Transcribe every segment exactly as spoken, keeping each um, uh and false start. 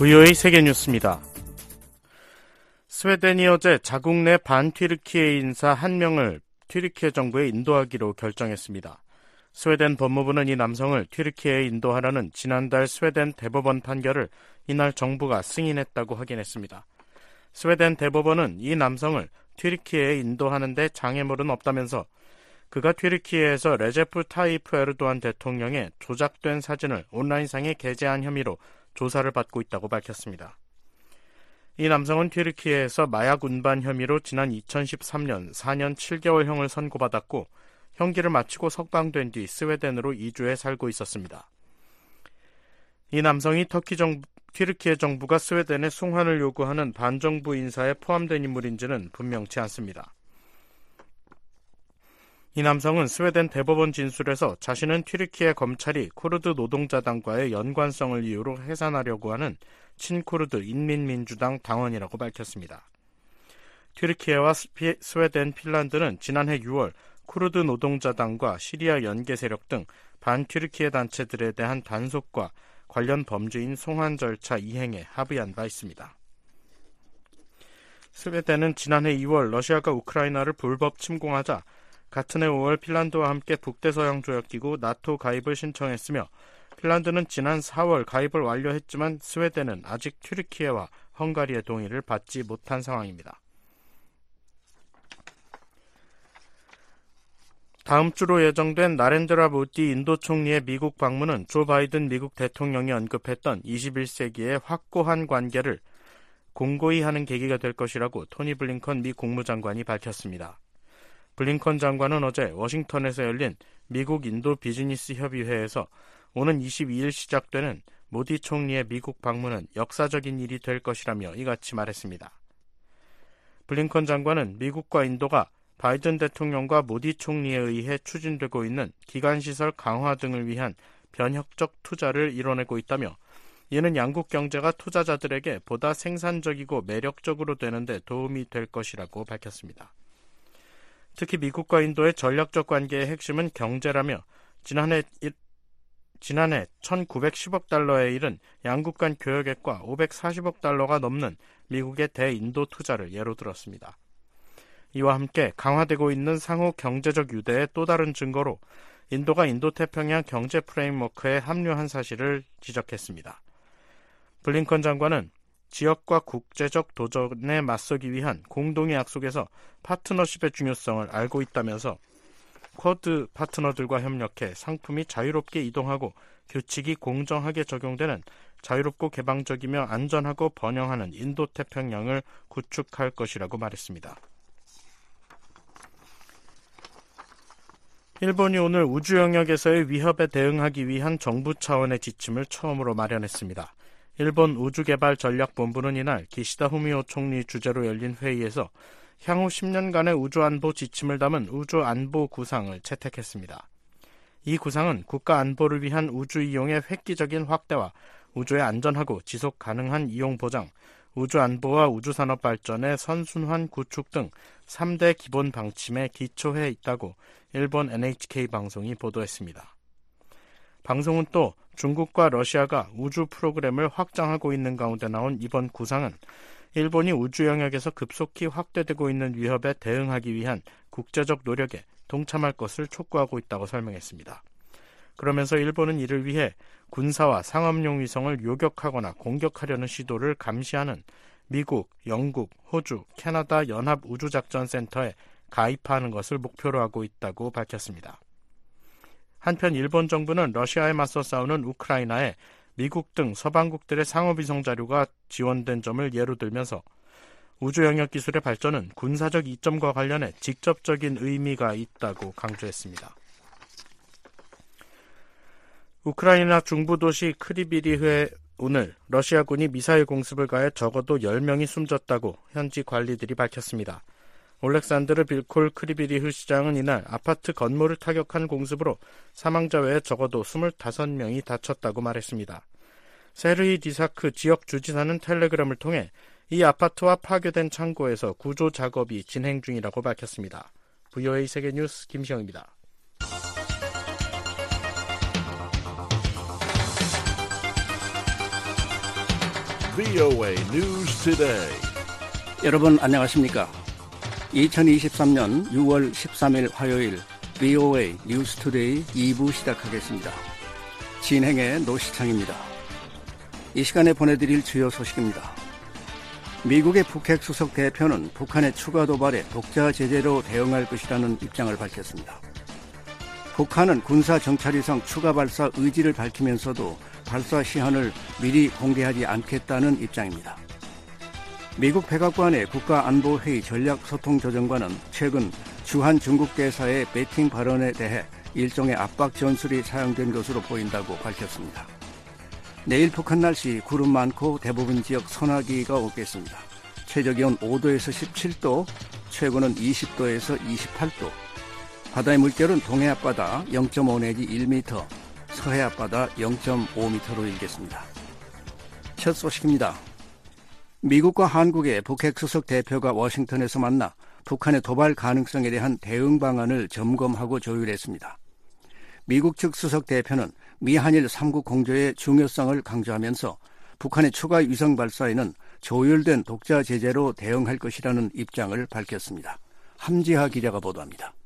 브이오에이 세계뉴스입니다. 스웨덴이 어제 자국 내 반튀르키예 인사 한 명을 튀르키예 정부에 인도하기로 결정했습니다. 스웨덴 법무부는 이 남성을 튀르키예에 인도하라는 지난달 스웨덴 대법원 판결을 이날 정부가 승인했다고 확인했습니다. 스웨덴 대법원은 이 남성을 튀르키예에 인도하는 데 장애물은 없다면서 그가 튀르키예에서 레제프 타이프 에르도안 대통령의 조작된 사진을 온라인상에 게재한 혐의로 조사를 받고 있다고 밝혔습니다. 이 남성은 튀르키예에서 마약 운반 혐의로 지난 이천십삼 년 사 년 칠 개월형을 선고받았고 형기를 마치고 석방된 뒤 스웨덴으로 이주해 살고 있었습니다. 이 남성이 터키 정부, 튀르키예 정부가 스웨덴에 송환을 요구하는 반정부 인사에 포함된 인물인지는 분명치 않습니다. 이 남성은 스웨덴 대법원 진술에서 자신은 튀르키예 검찰이 쿠르드 노동자당과의 연관성을 이유로 해산하려고 하는 친쿠르드 인민민주당 당원이라고 밝혔습니다. 튀르키예와 스웨덴, 핀란드는 지난해 유월 쿠르드 노동자당과 시리아 연계 세력 등 반튀르키예 단체들에 대한 단속과 관련 범죄인 송환 절차 이행에 합의한 바 있습니다. 스웨덴은 지난해 이월 러시아가 우크라이나를 불법 침공하자 같은 해 오월 핀란드와 함께 북대서양조약기구 나토 가입을 신청했으며 핀란드는 지난 사월 가입을 완료했지만 스웨덴은 아직 튀르키예와 헝가리의 동의를 받지 못한 상황입니다. 다음 주로 예정된 나렌드라 모디 인도 총리의 미국 방문은 조 바이든 미국 대통령이 언급했던 이십일 세기의 확고한 관계를 공고히 하는 계기가 될 것이라고 토니 블링컨 미 국무장관이 밝혔습니다. 블링컨 장관은 어제 워싱턴에서 열린 미국 인도 비즈니스 협의회에서 오는 이십이 일 시작되는 모디 총리의 미국 방문은 역사적인 일이 될 것이라며 이같이 말했습니다. 블링컨 장관은 미국과 인도가 바이든 대통령과 모디 총리에 의해 추진되고 있는 기간시설 강화 등을 위한 변혁적 투자를 이뤄내고 있다며 이는 양국 경제가 투자자들에게 보다 생산적이고 매력적으로 되는데 도움이 될 것이라고 밝혔습니다. 특히 미국과 인도의 전략적 관계의 핵심은 경제라며 지난해, 지난해 천구백십억 달러에 이른 양국 간 교역액과 오백사십억 달러가 넘는 미국의 대인도 투자를 예로 들었습니다. 이와 함께 강화되고 있는 상호 경제적 유대의 또 다른 증거로 인도가 인도태평양 경제 프레임워크에 합류한 사실을 지적했습니다. 블링컨 장관은 지역과 국제적 도전에 맞서기 위한 공동의 약속에서 파트너십의 중요성을 알고 있다면서 쿼드 파트너들과 협력해 상품이 자유롭게 이동하고 규칙이 공정하게 적용되는 자유롭고 개방적이며 안전하고 번영하는 인도태평양을 구축할 것이라고 말했습니다. 일본이 오늘 우주 영역에서의 위협에 대응하기 위한 정부 차원의 지침을 처음으로 마련했습니다. 일본 우주개발전략본부는 이날 기시다 후미오 총리 주재로 열린 회의에서 향후 십 년간의 우주안보 지침을 담은 우주안보 구상을 채택했습니다. 이 구상은 국가 안보를 위한 우주 이용의 획기적인 확대와 우주의 안전하고 지속 가능한 이용 보장, 우주안보와 우주산업 발전의 선순환 구축 등 삼 대 기본 방침에 기초해 있다고 일본 엔에이치케이 방송이 보도했습니다. 방송은 또 중국과 러시아가 우주 프로그램을 확장하고 있는 가운데 나온 이번 구상은 일본이 우주 영역에서 급속히 확대되고 있는 위협에 대응하기 위한 국제적 노력에 동참할 것을 촉구하고 있다고 설명했습니다. 그러면서 일본은 이를 위해 군사와 상업용 위성을 요격하거나 공격하려는 시도를 감시하는 미국, 영국, 호주, 캐나다 연합우주작전센터에 가입하는 것을 목표로 하고 있다고 밝혔습니다. 한편 일본 정부는 러시아에 맞서 싸우는 우크라이나에 미국 등 서방국들의 상업위성 자료가 지원된 점을 예로 들면서 우주 영역 기술의 발전은 군사적 이점과 관련해 직접적인 의미가 있다고 강조했습니다. 우크라이나 중부 도시 크리비리흐에 오늘 러시아군이 미사일 공습을 가해 적어도 열 명이 숨졌다고 현지 관리들이 밝혔습니다. 올렉산드르 빌콜 크리비리흐 시장은 이날 아파트 건물을 타격한 공습으로 사망자 외에 적어도 스물다섯 명이 다쳤다고 말했습니다. 세르히 디사크 지역 주지사는 텔레그램을 통해 이 아파트와 파괴된 창고에서 구조 작업이 진행 중이라고 밝혔습니다. 브이오에이 세계뉴스 김시영입니다. 브이오에이 News Today. 여러분 안녕하십니까? 이천이십삼년 유월 십삼일 화요일 브이오에이 뉴스 투데이 이 부 시작하겠습니다. 진행의 노시창입니다. 이 시간에 보내드릴 주요 소식입니다. 미국의 북핵 수석 대표는 북한의 추가 도발에 독자 제재로 대응할 것이라는 입장을 밝혔습니다. 북한은 군사 정찰위성 추가 발사 의지를 밝히면서도 발사 시한을 미리 공개하지 않겠다는 입장입니다. 미국 백악관의 국가안보회의 전략소통조정관은 최근 주한 중국 대사의 베팅 발언에 대해 일종의 압박 전술이 사용된 것으로 보인다고 밝혔습니다. 내일 북한 날씨 구름 많고 대부분 지역 소나기가 오겠습니다. 최저기온 오도에서 십칠도, 최고는 이십도에서 이십팔도. 바다의 물결은 동해 앞바다 영 점 오 내지 일 미터, 서해 앞바다 영 점 오 미터로 일겠습니다. 첫 소식입니다. 미국과 한국의 북핵 수석 대표가 워싱턴에서 만나 북한의 도발 가능성에 대한 대응 방안을 점검하고 조율했습니다. 미국 측 수석 대표는 미한일 삼국 공조의 중요성을 강조하면서 북한의 추가 위성 발사에는 조율된 독자 제재로 대응할 것이라는 입장을 밝혔습니다. 함지하 기자가 보도합니다.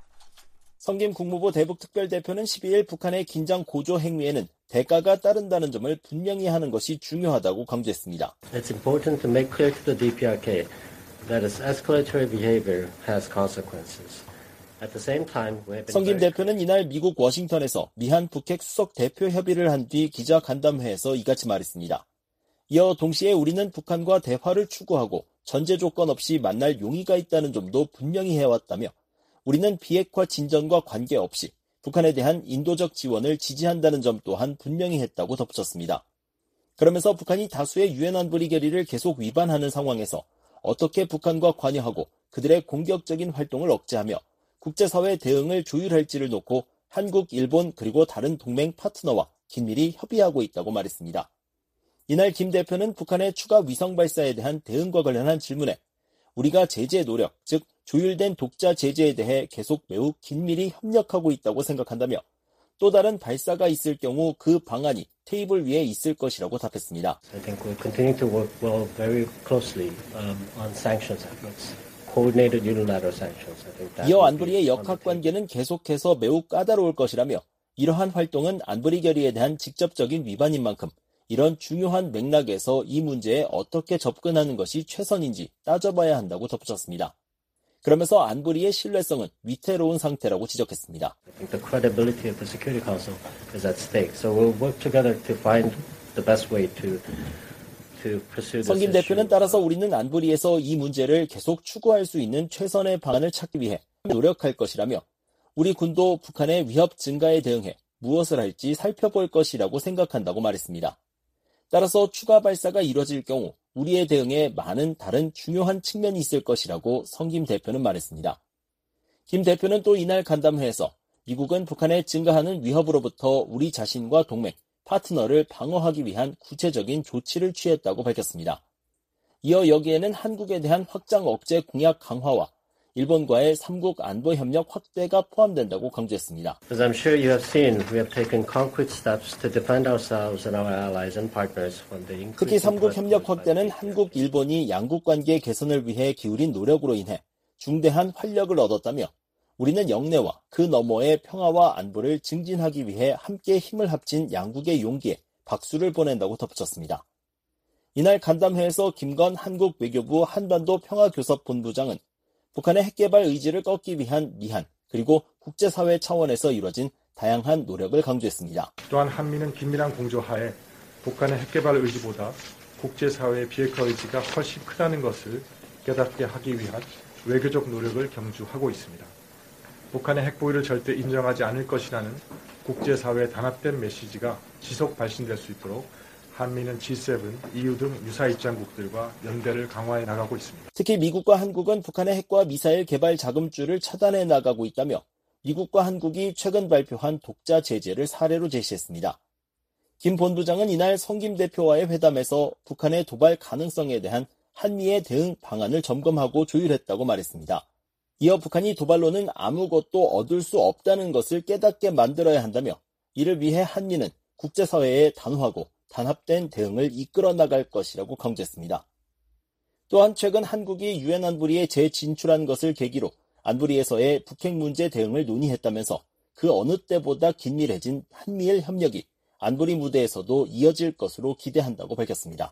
성김 국무부 대북특별대표는 십이일 북한의 긴장 고조 행위에는 대가가 따른다는 점을 분명히 하는 것이 중요하다고 강조했습니다. It's important to make clear to the 디피아르케이 that its escalatory behavior has consequences. At the same time, we have been 성김 대표는 이날 미국 워싱턴에서 미한 북핵 수석 대표 협의를 한 뒤 기자 간담회에서 이같이 말했습니다. 이어 동시에 우리는 북한과 대화를 추구하고 전제 조건 없이 만날 용의가 있다는 점도 분명히 해왔다며 우리는 비핵화 진전과 관계없이 북한에 대한 인도적 지원을 지지한다는 점 또한 분명히 했다고 덧붙였습니다. 그러면서 북한이 다수의 유엔 안보리 결의를 계속 위반하는 상황에서 어떻게 북한과 관여하고 그들의 공격적인 활동을 억제하며 국제사회 대응을 조율할지를 놓고 한국, 일본 그리고 다른 동맹 파트너와 긴밀히 협의하고 있다고 말했습니다. 이날 김 대표는 북한의 추가 위성 발사에 대한 대응과 관련한 질문에 우리가 제재 노력, 즉 조율된 독자 제재에 대해 계속 매우 긴밀히 협력하고 있다고 생각한다며 또 다른 발사가 있을 경우 그 방안이 테이블 위에 있을 것이라고 답했습니다. I think we'll continue to work well very closely um, on sanctions efforts. Coordinated unilateral sanctions. I think that 이어 안보리의 역학관계는 계속해서 매우 까다로울 것이라며 이러한 활동은 안보리 결의에 대한 직접적인 위반인 만큼 이런 중요한 맥락에서 이 문제에 어떻게 접근하는 것이 최선인지 따져봐야 한다고 덧붙였습니다. 그러면서 안보리의 신뢰성은 위태로운 상태라고 지적했습니다. I think the credibility of the Security Council is at stake. So we'll work together to find the best way to to pursue this 성김 issue. 대표는 따라서 우리는 안보리에서 이 문제를 계속 추구할 수 있는 최선의 방안을 찾기 위해 노력할 것이라며 우리 군도 북한의 위협 증가에 대응해 무엇을 할지 살펴볼 것이라고 생각한다고 말했습니다. 따라서 추가 발사가 이뤄질 경우 우리의 대응에 많은 다른 중요한 측면이 있을 것이라고 성김 대표는 말했습니다. 김 대표는 또 이날 간담회에서 미국은 북한의 증가하는 위협으로부터 우리 자신과 동맹, 파트너를 방어하기 위한 구체적인 조치를 취했다고 밝혔습니다. 이어 여기에는 한국에 대한 확장 억제 공약 강화와 일본과의 삼국 안보협력 확대가 포함된다고 강조했습니다. As I'm sure you have seen, we have taken concrete steps to defend ourselves and our allies and partners from the increasing 특히 삼국 협력 확대는 한국, 일본이 양국 관계 개선을 위해 기울인 노력으로 인해 중대한 활력을 얻었다며 우리는 영내와 그 너머의 평화와 안보를 증진하기 위해 함께 힘을 합친 양국의 용기에 박수를 보낸다고 덧붙였습니다. 이날 간담회에서 김건 한국 외교부 한반도 평화교섭본부장은 북한의 핵개발 의지를 꺾기 위한 미한 그리고 국제사회 차원에서 이뤄진 다양한 노력을 강조했습니다. 또한 한미는 긴밀한 공조하에 북한의 핵개발 의지보다 국제사회의 비핵화 의지가 훨씬 크다는 것을 깨닫게 하기 위한 외교적 노력을 경주하고 있습니다. 북한의 핵보유를 절대 인정하지 않을 것이라는 국제사회의 단합된 메시지가 지속 발신될 수 있도록 한미는 지 세븐, 이유 등 유사 입장국들과 연대를 강화해 나가고 있습니다. 특히 미국과 한국은 북한의 핵과 미사일 개발 자금줄을 차단해 나가고 있다며 미국과 한국이 최근 발표한 독자 제재를 사례로 제시했습니다. 김 본부장은 이날 성김 대표와의 회담에서 북한의 도발 가능성에 대한 한미의 대응 방안을 점검하고 조율했다고 말했습니다. 이어 북한이 도발로는 아무것도 얻을 수 없다는 것을 깨닫게 만들어야 한다며 이를 위해 한미는 국제사회에 단호하고 단합된 대응을 이끌어 나갈 것이라고 강조했습니다. 또한 최근 한국이 유엔 안보리에 재진출한 것을 계기로 안보리에서의 북핵 문제 대응을 논의했다면서 그 어느 때보다 긴밀해진 한미일 협력이 안보리 무대에서도 이어질 것으로 기대한다고 밝혔습니다.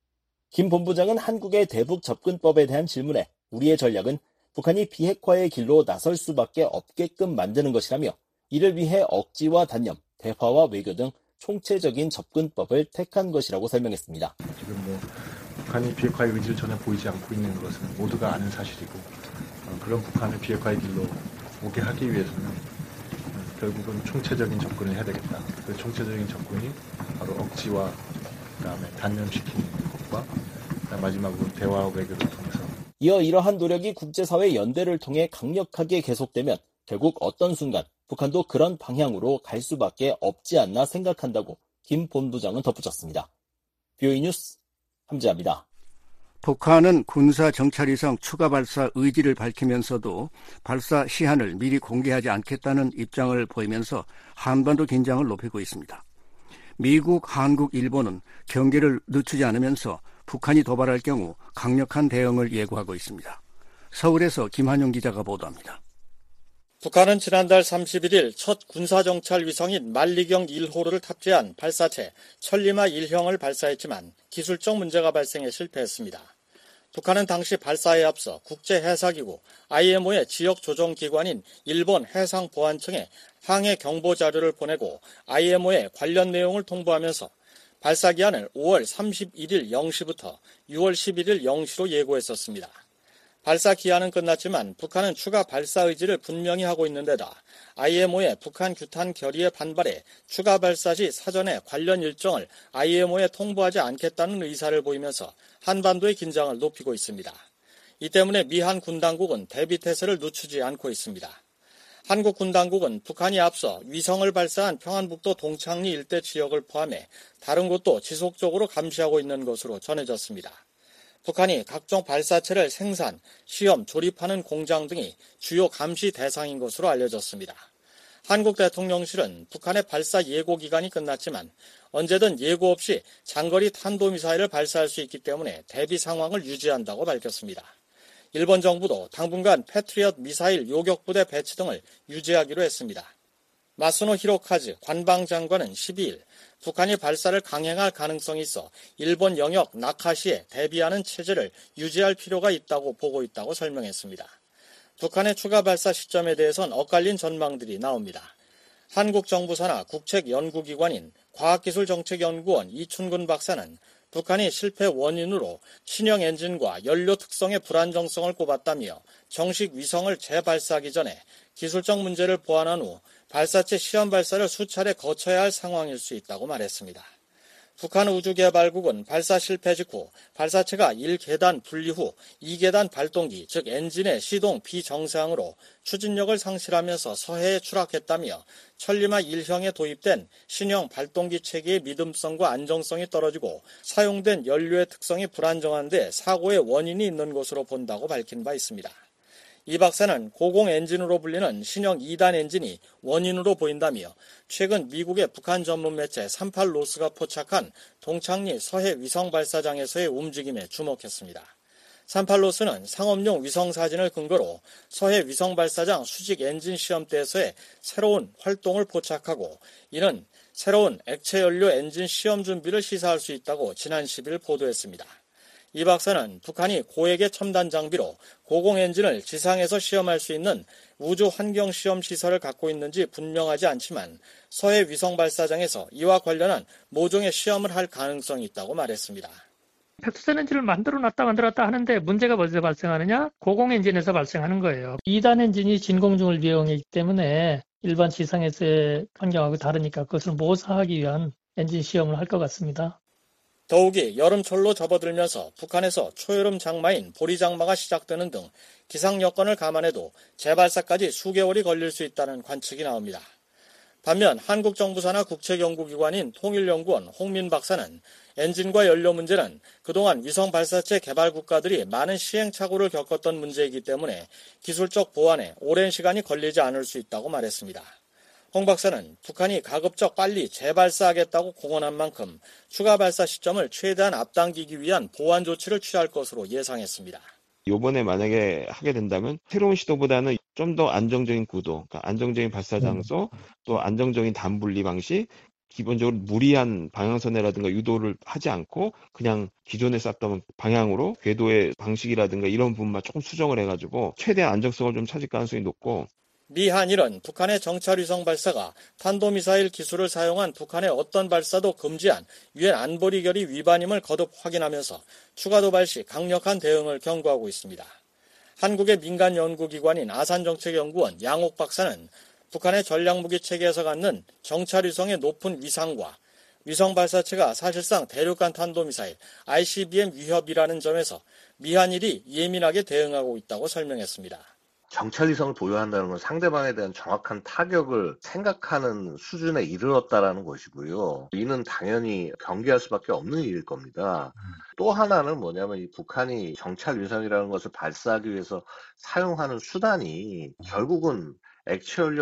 김 본부장은 한국의 대북 접근법에 대한 질문에 우리의 전략은 북한이 비핵화의 길로 나설 수밖에 없게끔 만드는 것이라며 이를 위해 억지와 단념, 대화와 외교 등 총체적인 접근법을 택한 것이라고 설명했습니다. 지금 뭐 북한이 비핵화의 의지를 전혀 보이지 않고 있는 것은 모두가 아는 사실이고 어, 그런 북한을 비핵화의 길로 오게 하기 위해서는 어, 결국은 총체적인 접근을 해야 되겠다. 그 총체적인 접근이 바로 억지와 그다음에 단념시키는 것과 마지막으로 대화와 외교를 통해서 이어 이러한 노력이 국제사회 연대를 통해 강력하게 계속되면 결국 어떤 순간 북한도 그런 방향으로 갈 수밖에 없지 않나 생각한다고 김 본부장은 덧붙였습니다. 비오이 뉴스 함지아입니다. 북한은 군사 정찰 이상 추가 발사 의지를 밝히면서도 발사 시한을 미리 공개하지 않겠다는 입장을 보이면서 한반도 긴장을 높이고 있습니다. 미국, 한국, 일본은 경계를 늦추지 않으면서 북한이 도발할 경우 강력한 대응을 예고하고 있습니다. 서울에서 김한용 기자가 보도합니다. 북한은 지난달 삼십일일 첫 군사정찰 위성인 만리경 일 호를 탑재한 발사체 천리마 일형을 발사했지만 기술적 문제가 발생해 실패했습니다. 북한은 당시 발사에 앞서 국제해사기구 아이엠오의 지역조정기관인 일본 해상보안청에 항해 경보 자료를 보내고 아이엠오에 관련 내용을 통보하면서 발사 기한을 오월 삼십일일 영 시부터 유월 십일일 영 시로 예고했었습니다. 발사 기한은 끝났지만 북한은 추가 발사 의지를 분명히 하고 있는 데다 아이엠오의 북한 규탄 결의에 반발해 추가 발사 시 사전에 관련 일정을 아이엠오에 통보하지 않겠다는 의사를 보이면서 한반도의 긴장을 높이고 있습니다. 이 때문에 미한 군당국은 대비태세를 늦추지 않고 있습니다. 한국 군당국은 북한이 앞서 위성을 발사한 평안북도 동창리 일대 지역을 포함해 다른 곳도 지속적으로 감시하고 있는 것으로 전해졌습니다. 북한이 각종 발사체를 생산, 시험, 조립하는 공장 등이 주요 감시 대상인 것으로 알려졌습니다. 한국 대통령실은 북한의 발사 예고 기간이 끝났지만 언제든 예고 없이 장거리 탄도미사일을 발사할 수 있기 때문에 대비 상황을 유지한다고 밝혔습니다. 일본 정부도 당분간 패트리엇 미사일 요격부대 배치 등을 유지하기로 했습니다. 마스노 히로카즈 관방장관은 십이일 북한이 발사를 강행할 가능성이 있어 일본 영역 나카시에 대비하는 체제를 유지할 필요가 있다고 보고 있다고 설명했습니다. 북한의 추가 발사 시점에 대해선 엇갈린 전망들이 나옵니다. 한국 정부 산하 국책연구기관인 과학기술정책연구원 이춘근 박사는 북한이 실패 원인으로 신형 엔진과 연료 특성의 불안정성을 꼽았다며 정식 위성을 재발사하기 전에 기술적 문제를 보완한 후 발사체 시험 발사를 수차례 거쳐야 할 상황일 수 있다고 말했습니다. 북한 우주개발국은 발사 실패 직후 발사체가 일 계단 분리 후 이 계단 발동기, 즉 엔진의 시동 비정상으로 추진력을 상실하면서 서해에 추락했다며 천리마 일형에 도입된 신형 발동기 체계의 믿음성과 안정성이 떨어지고 사용된 연료의 특성이 불안정한 데 사고의 원인이 있는 것으로 본다고 밝힌 바 있습니다. 이 박사는 고공 엔진으로 불리는 신형 이 단 엔진이 원인으로 보인다며 최근 미국의 북한 전문 매체 삼십팔 노스가 포착한 동창리 서해 위성 발사장에서의 움직임에 주목했습니다. 삼십팔 노스는 상업용 위성 사진을 근거로 서해 위성 발사장 수직 엔진 시험대에서의 새로운 활동을 포착하고 이는 새로운 액체 연료 엔진 시험 준비를 시사할 수 있다고 지난 십일 보도했습니다. 이 박사는 북한이 고액의 첨단 장비로 고공 엔진을 지상에서 시험할 수 있는 우주 환경 시험 시설을 갖고 있는지 분명하지 않지만 서해 위성 발사장에서 이와 관련한 모종의 시험을 할 가능성이 있다고 말했습니다. 백두산 엔진을 만들어놨다 만들었다 하는데 문제가 어디서 발생하느냐? 고공 엔진에서 발생하는 거예요. 이 단 엔진이 진공중을 이용하기 때문에 일반 지상에서의 환경하고 다르니까 그것을 모사하기 위한 엔진 시험을 할 것 같습니다. 더욱이 여름철로 접어들면서 북한에서 초여름 장마인 보리장마가 시작되는 등 기상 여건을 감안해도 재발사까지 수개월이 걸릴 수 있다는 관측이 나옵니다. 반면 한국 정부 산하 국책연구기관인 통일연구원 홍민 박사는 엔진과 연료 문제는 그동안 위성 발사체 개발 국가들이 많은 시행착오를 겪었던 문제이기 때문에 기술적 보완에 오랜 시간이 걸리지 않을 수 있다고 말했습니다. 홍 박사는 북한이 가급적 빨리 재발사하겠다고 공언한 만큼 추가 발사 시점을 최대한 앞당기기 위한 보완 조치를 취할 것으로 예상했습니다. 요번에 만약에 하게 된다면 새로운 시도보다는 좀 더 안정적인 구도, 그러니까 안정적인 발사 장소, 또 안정적인 단분리 방식, 기본적으로 무리한 방향선회라든가 유도를 하지 않고 그냥 기존에 쐈던 방향으로 궤도의 방식이라든가 이런 부분만 조금 수정을 해가지고 최대한 안정성을 좀 찾을 가능성이 높고, 미 한일은 북한의 정찰위성 발사가 탄도미사일 기술을 사용한 북한의 어떤 발사도 금지한 유엔 안보리 결의 위반임을 거듭 확인하면서 추가 도발 시 강력한 대응을 경고하고 있습니다. 한국의 민간 연구기관인 아산정책연구원 양옥 박사는 북한의 전략무기 체계에서 갖는 정찰위성의 높은 위상과 위성 발사체가 사실상 대륙간 탄도미사일 아이씨비엠 위협이라는 점에서 미한일이 예민하게 대응하고 있다고 설명했습니다. 정찰위성을 보유한다는 건 상대방에 대한 정확한 타격을 생각하는 수준에 이르렀다라는 것이고요. 이는 당연히 경계할 수밖에 없는 일일 겁니다. 또 하나는 뭐냐면 이 북한이 정찰위성이라는 것을 발사하기 위해서 사용하는 수단이 결국은 액체연료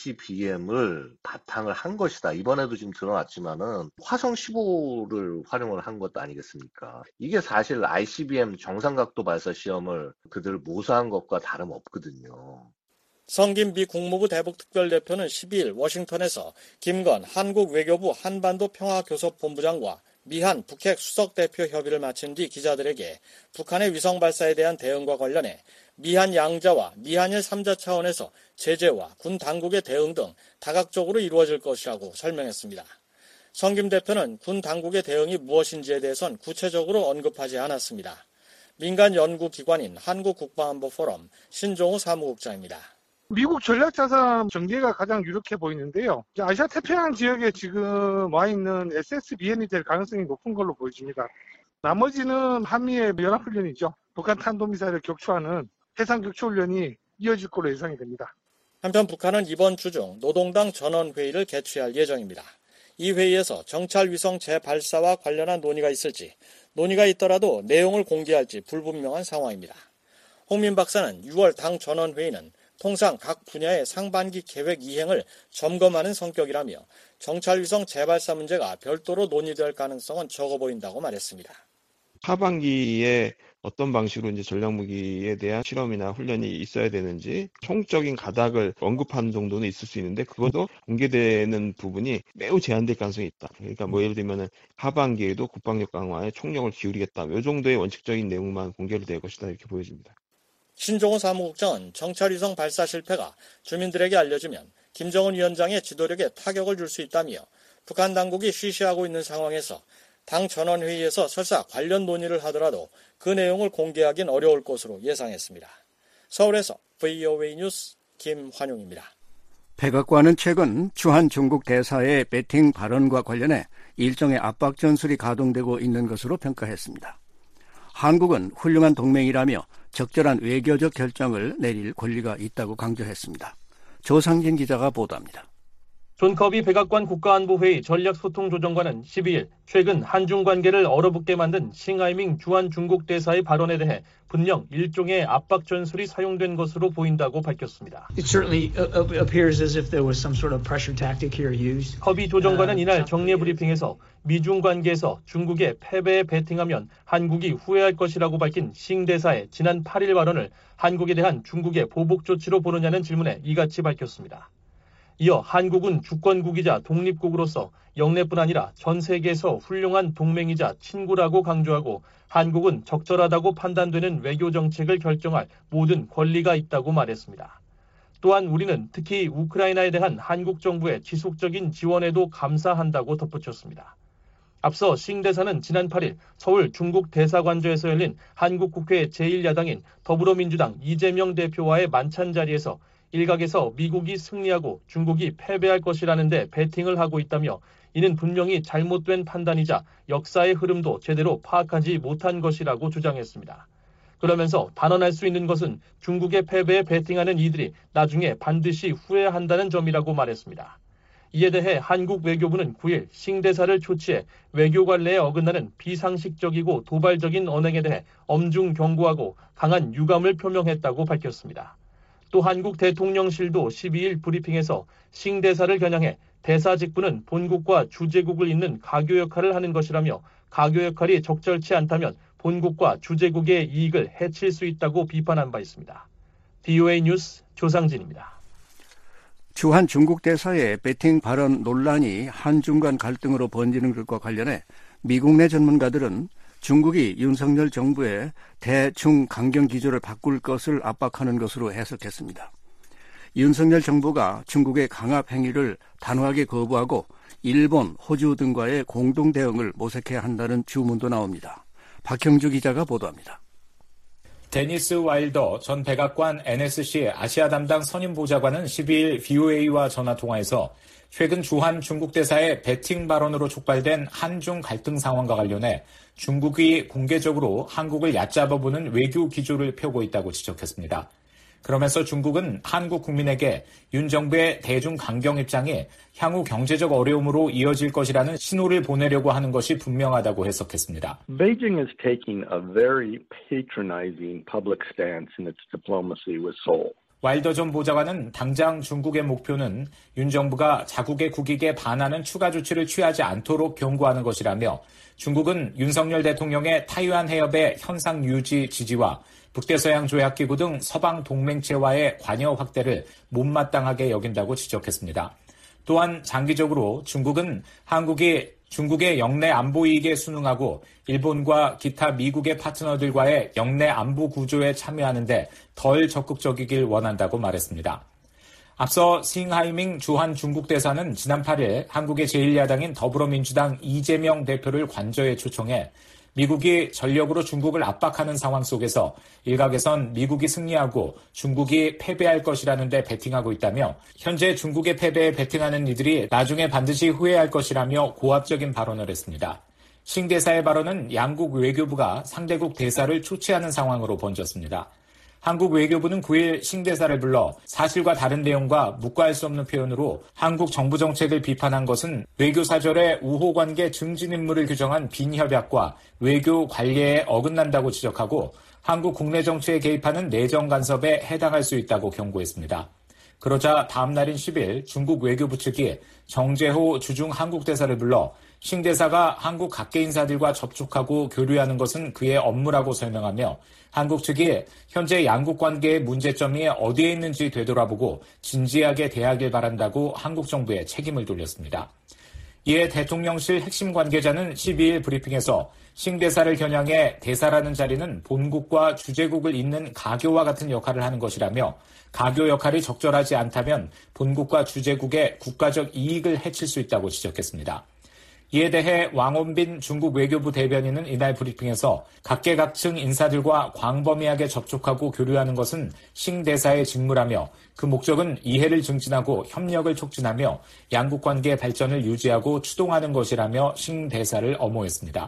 아이씨비엠을 바탕을 한 것이다. 이번에도 지금 드러났지만은 화성 십오를 활용을 한 것도 아니겠습니까? 이게 사실 아이씨비엠 정상각도 발사 시험을 그들 모사한 것과 다름없거든요. 성김 미 국무부 대북특별대표는 십이일 워싱턴에서 김건 한국 외교부 한반도 평화교섭본부장과 미한 북핵 수석대표 협의를 마친 뒤 기자들에게 북한의 위성 발사에 대한 대응과 관련해 미한 양자와 미한일 삼자 차원에서 제재와 군 당국의 대응 등 다각적으로 이루어질 것이라고 설명했습니다. 성김 대표는 군 당국의 대응이 무엇인지에 대해선 구체적으로 언급하지 않았습니다. 민간 연구기관인 한국국방안보포럼 신종우 사무국장입니다. 미국 전략자산 전개가 가장 유력해 보이는데요. 아시아 태평양 지역에 지금 와 있는 에스에스비엔이 될 가능성이 높은 걸로 보여집니다. 나머지는 한미의 연합훈련이죠. 북한 탄도미사일을 격추하는 해상격추훈련이 이어질 걸로 예상이 됩니다. 한편 북한은 이번 주 중 노동당 전원회의를 개최할 예정입니다. 이 회의에서 정찰위성 재발사와 관련한 논의가 있을지, 논의가 있더라도 내용을 공개할지 불분명한 상황입니다. 홍민 박사는 유월 당 전원회의는 통상 각 분야의 상반기 계획 이행을 점검하는 성격이라며 정찰위성 재발사 문제가 별도로 논의될 가능성은 적어 보인다고 말했습니다. 하반기에 어떤 방식으로 이제 전략무기에 대한 실험이나 훈련이 있어야 되는지 총적인 가닥을 언급하는 정도는 있을 수 있는데 그것도 공개되는 부분이 매우 제한될 가능성이 있다. 그러니까 뭐 예를 들면은 하반기에도 국방력 강화에 총력을 기울이겠다. 이 정도의 원칙적인 내용만 공개를 될 것이다 이렇게 보여집니다. 신종우 사무국장은 정찰위성 발사 실패가 주민들에게 알려지면 김정은 위원장의 지도력에 타격을 줄 수 있다며 북한 당국이 쉬쉬하고 있는 상황에서 당 전원회의에서 설사 관련 논의를 하더라도 그 내용을 공개하긴 어려울 것으로 예상했습니다. 서울에서 브이오에이 뉴스 김환용입니다. 백악관은 최근 주한 중국 대사의 배팅 발언과 관련해 일종의 압박 전술이 가동되고 있는 것으로 평가했습니다. 한국은 훌륭한 동맹이라며 적절한 외교적 결정을 내릴 권리가 있다고 강조했습니다. 조상진 기자가 보도합니다. 존 커비 백악관 국가안보회의 전략소통조정관은 십이일 최근 한중 관계를 얼어붙게 만든 싱하이밍 주한 중국 대사의 발언에 대해 분명 일종의 압박 전술이 사용된 것으로 보인다고 밝혔습니다. It certainly appears as if there was some sort of pressure tactic here used. 커비 조정관은 이날 정례 브리핑에서 미중 관계에서 중국의 패배에 베팅하면 한국이 후회할 것이라고 밝힌 싱 대사의 지난 팔일 발언을 한국에 대한 중국의 보복 조치로 보느냐는 질문에 이같이 밝혔습니다. 이어 한국은 주권국이자 독립국으로서 영내뿐 아니라 전 세계에서 훌륭한 동맹이자 친구라고 강조하고 한국은 적절하다고 판단되는 외교 정책을 결정할 모든 권리가 있다고 말했습니다. 또한 우리는 특히 우크라이나에 대한 한국 정부의 지속적인 지원에도 감사한다고 덧붙였습니다. 앞서 싱 대사는 지난 팔일 서울 중국 대사관저에서 열린 한국 국회 제일 야당인 더불어민주당 이재명 대표와의 만찬 자리에서 일각에서 미국이 승리하고 중국이 패배할 것이라는데 베팅을 하고 있다며 이는 분명히 잘못된 판단이자 역사의 흐름도 제대로 파악하지 못한 것이라고 주장했습니다. 그러면서 단언할 수 있는 것은 중국의 패배에 베팅하는 이들이 나중에 반드시 후회한다는 점이라고 말했습니다. 이에 대해 한국 외교부는 구일 싱 대사를 초치해 외교 관례에 어긋나는 비상식적이고 도발적인 언행에 대해 엄중 경고하고 강한 유감을 표명했다고 밝혔습니다. 또 한국 대통령실도 십이일 브리핑에서 싱 대사를 겨냥해 대사 직분은 본국과 주재국을 잇는 가교 역할을 하는 것이라며 가교 역할이 적절치 않다면 본국과 주재국의 이익을 해칠 수 있다고 비판한 바 있습니다. 비오에이 뉴스 조상진입니다. 주한 중국 대사의 배팅 발언 논란이 한중 간 갈등으로 번지는 것과 관련해 미국 내 전문가들은 중국이 윤석열 정부의 대중 강경 기조를 바꿀 것을 압박하는 것으로 해석했습니다. 윤석열 정부가 중국의 강압 행위를 단호하게 거부하고 일본, 호주 등과의 공동 대응을 모색해야 한다는 주문도 나옵니다. 박형주 기자가 보도합니다. 데니스 와일더 전 백악관 엔에스씨 아시아 담당 선임보좌관은 십이일 비오에이와 전화통화에서 최근 주한 중국 대사의 배팅 발언으로 촉발된 한중 갈등 상황과 관련해 중국이 공개적으로 한국을 얕잡아보는 외교 기조를 펴고 있다고 지적했습니다. 그러면서 중국은 한국 국민에게 윤 정부의 대중 강경 입장이 향후 경제적 어려움으로 이어질 것이라는 신호를 보내려고 하는 것이 분명하다고 해석했습니다. Beijing is taking a very patronizing public stance in its diplomacy with Seoul. 와일더 전 보좌관은 당장 중국의 목표는 윤 정부가 자국의 국익에 반하는 추가 조치를 취하지 않도록 경고하는 것이라며 중국은 윤석열 대통령의 타이완 해협의 현상 유지 지지와 북대서양 조약기구 등 서방 동맹체와의 관여 확대를 못마땅하게 여긴다고 지적했습니다. 또한 장기적으로 중국은 한국이 중국의 영내 안보 이익에 순응하고 일본과 기타 미국의 파트너들과의 영내 안보 구조에 참여하는 데 덜 적극적이길 원한다고 말했습니다. 앞서 싱하이밍 주한 중국 대사는 지난 팔일 한국의 제일 야당인 더불어민주당 이재명 대표를 관저에 초청해 미국이 전력으로 중국을 압박하는 상황 속에서 일각에선 미국이 승리하고 중국이 패배할 것이라는 데 베팅하고 있다며 현재 중국의 패배에 베팅하는 이들이 나중에 반드시 후회할 것이라며 고압적인 발언을 했습니다. 싱 대사의 발언은 양국 외교부가 상대국 대사를 초치하는 상황으로 번졌습니다. 한국 외교부는 구일 싱 대사를 불러 사실과 다른 내용과 묵과할 수 없는 표현으로 한국 정부 정책을 비판한 것은 외교사절의 우호관계 증진 임무를 규정한 빈협약과 외교 관례에 어긋난다고 지적하고 한국 국내 정치에 개입하는 내정 간섭에 해당할 수 있다고 경고했습니다. 그러자 다음 날인 십일 중국 외교부 측이 정재호 주중 한국 대사를 불러 싱 대사가 한국 각계 인사들과 접촉하고 교류하는 것은 그의 업무라고 설명하며 한국 측이 현재 양국 관계의 문제점이 어디에 있는지 되돌아보고 진지하게 대하길 바란다고 한국 정부에 책임을 돌렸습니다. 이에 대통령실 핵심 관계자는 십이일 브리핑에서 싱 대사를 겨냥해 대사라는 자리는 본국과 주재국을 잇는 가교와 같은 역할을 하는 것이라며 가교 역할이 적절하지 않다면 본국과 주재국의 국가적 이익을 해칠 수 있다고 지적했습니다. 이에 대해 왕원빈 중국 외교부 대변인은 이날 브리핑에서 각계각층 인사들과 광범위하게 접촉하고 교류하는 것은 싱 대사의 직무라며 그 목적은 이해를 증진하고 협력을 촉진하며 양국 관계의 발전을 유지하고 추동하는 것이라며 싱 대사를 엄호했습니다.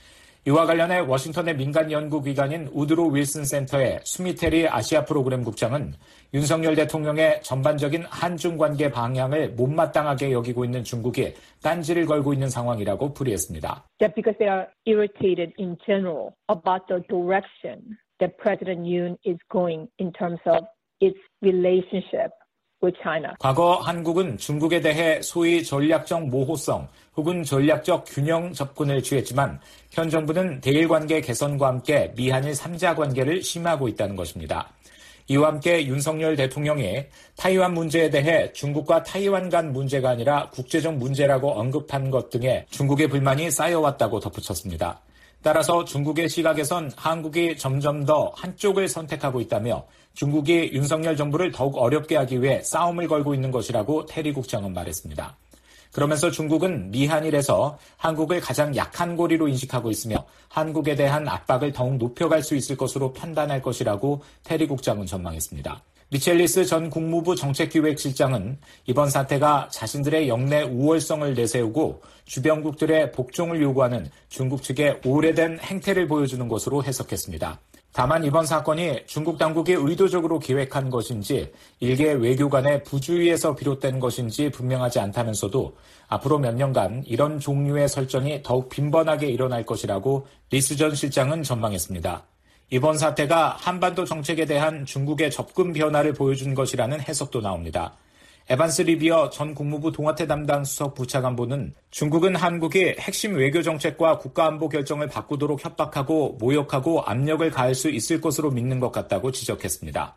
이와 관련해 워싱턴의 민간 연구기관인 우드로 윌슨 센터의 수미테리 아시아 프로그램 국장은 윤석열 대통령의 전반적인 한중 관계 방향을 못마땅하게 여기고 있는 중국이 딴지를 걸고 있는 상황이라고 풀이했습니다. That because they are irritated in general about the direction that President Yoon is going in terms of its relationship with China. 과거 한국은 중국에 대해 소위 전략적 모호성 혹은 전략적 균형 접근을 취했지만 현 정부는 대일 관계 개선과 함께 미한일 삼자 관계를 심화하고 있다는 것입니다. 이와 함께 윤석열 대통령이 타이완 문제에 대해 중국과 타이완 간 문제가 아니라 국제적 문제라고 언급한 것 등에 중국의 불만이 쌓여왔다고 덧붙였습니다. 따라서 중국의 시각에선 한국이 점점 더 한쪽을 선택하고 있다며 중국이 윤석열 정부를 더욱 어렵게 하기 위해 싸움을 걸고 있는 것이라고 테리 국장은 말했습니다. 그러면서 중국은 미한일에서 한국을 가장 약한 고리로 인식하고 있으며 한국에 대한 압박을 더욱 높여갈 수 있을 것으로 판단할 것이라고 테리 국장은 전망했습니다. 미첼리스 전 국무부 정책기획실장은 이번 사태가 자신들의 영내 우월성을 내세우고 주변국들의 복종을 요구하는 중국 측의 오래된 행태를 보여주는 것으로 해석했습니다. 다만 이번 사건이 중국 당국이 의도적으로 기획한 것인지 일개 외교 간의 부주의에서 비롯된 것인지 분명하지 않다면서도 앞으로 몇 년간 이런 종류의 설전이 더욱 빈번하게 일어날 것이라고 리스 전 실장은 전망했습니다. 이번 사태가 한반도 정책에 대한 중국의 접근 변화를 보여준 것이라는 해석도 나옵니다. 에반스 리비어 전 국무부 동아태 담당 수석 부차관보는 중국은 한국이 핵심 외교 정책과 국가안보 결정을 바꾸도록 협박하고 모욕하고 압력을 가할 수 있을 것으로 믿는 것 같다고 지적했습니다.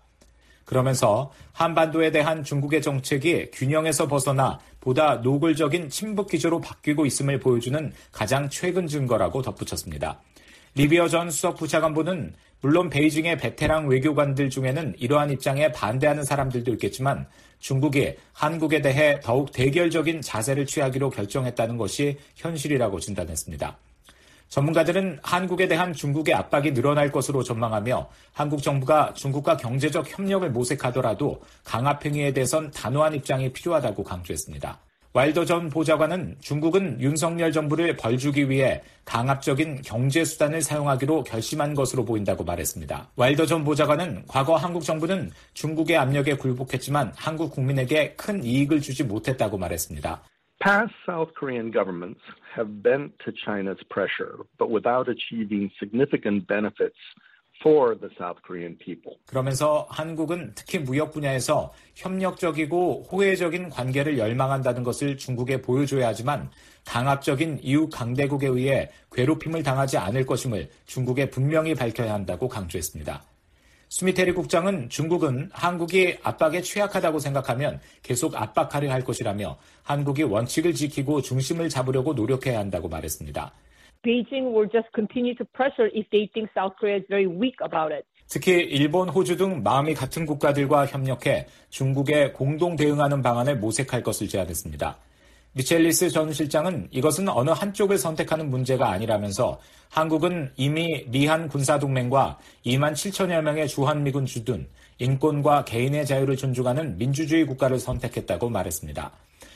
그러면서 한반도에 대한 중국의 정책이 균형에서 벗어나 보다 노골적인 친북 기조로 바뀌고 있음을 보여주는 가장 최근 증거라고 덧붙였습니다. 리비어 전 수석 부차관보는 물론 베이징의 베테랑 외교관들 중에는 이러한 입장에 반대하는 사람들도 있겠지만 중국이 한국에 대해 더욱 대결적인 자세를 취하기로 결정했다는 것이 현실이라고 진단했습니다. 전문가들은 한국에 대한 중국의 압박이 늘어날 것으로 전망하며 한국 정부가 중국과 경제적 협력을 모색하더라도 강압 행위에 대해선 단호한 입장이 필요하다고 강조했습니다. 와일더 전 보좌관은 중국은 윤석열 정부를 벌주기 위해 강압적인 경제 수단을 사용하기로 결심한 것으로 보인다고 말했습니다. 와일더 전 보좌관은 과거 한국 정부는 중국의 압력에 굴복했지만 한국 국민에게 큰 이익을 주지 못했다고 말했습니다. Past South Korean governments have bent to China's pressure, but without achieving significant benefits for the South Korean people. 그러면서 한국은 특히 무역 분야에서 협력적이고 호혜적인 관계를 열망한다는 것을 중국에 보여줘야 하지만 강압적인 이웃 강대국에 의해 괴롭힘을 당하지 않을 것임을 중국에 분명히 밝혀야 한다고 강조했습니다. 수미테리 국장은 중국은 한국이 압박에 취약하다고 생각하면 계속 압박하려 할 것이라며 한국이 원칙을 지키고 중심을 잡으려고 노력해야 한다고 말했습니다. Beijing will just continue to pressure if they think South Korea is very weak about it. 특히 일본, 호주 등 마음이 같은 국가들과 협력해 중국에 공동 대응하는 방안을 모색할 것을 제안했습니다. 미첼리스 전 실장은 이것은 어느 한쪽을 선택하는 문제가 아니라면서 한국은 이미 미한 군사동맹과 이만 칠천여 명의 주한미군 주둔, 인권과 개인의 자유를 존중하는 민주주의 국가를 선택했다고 말했습니다.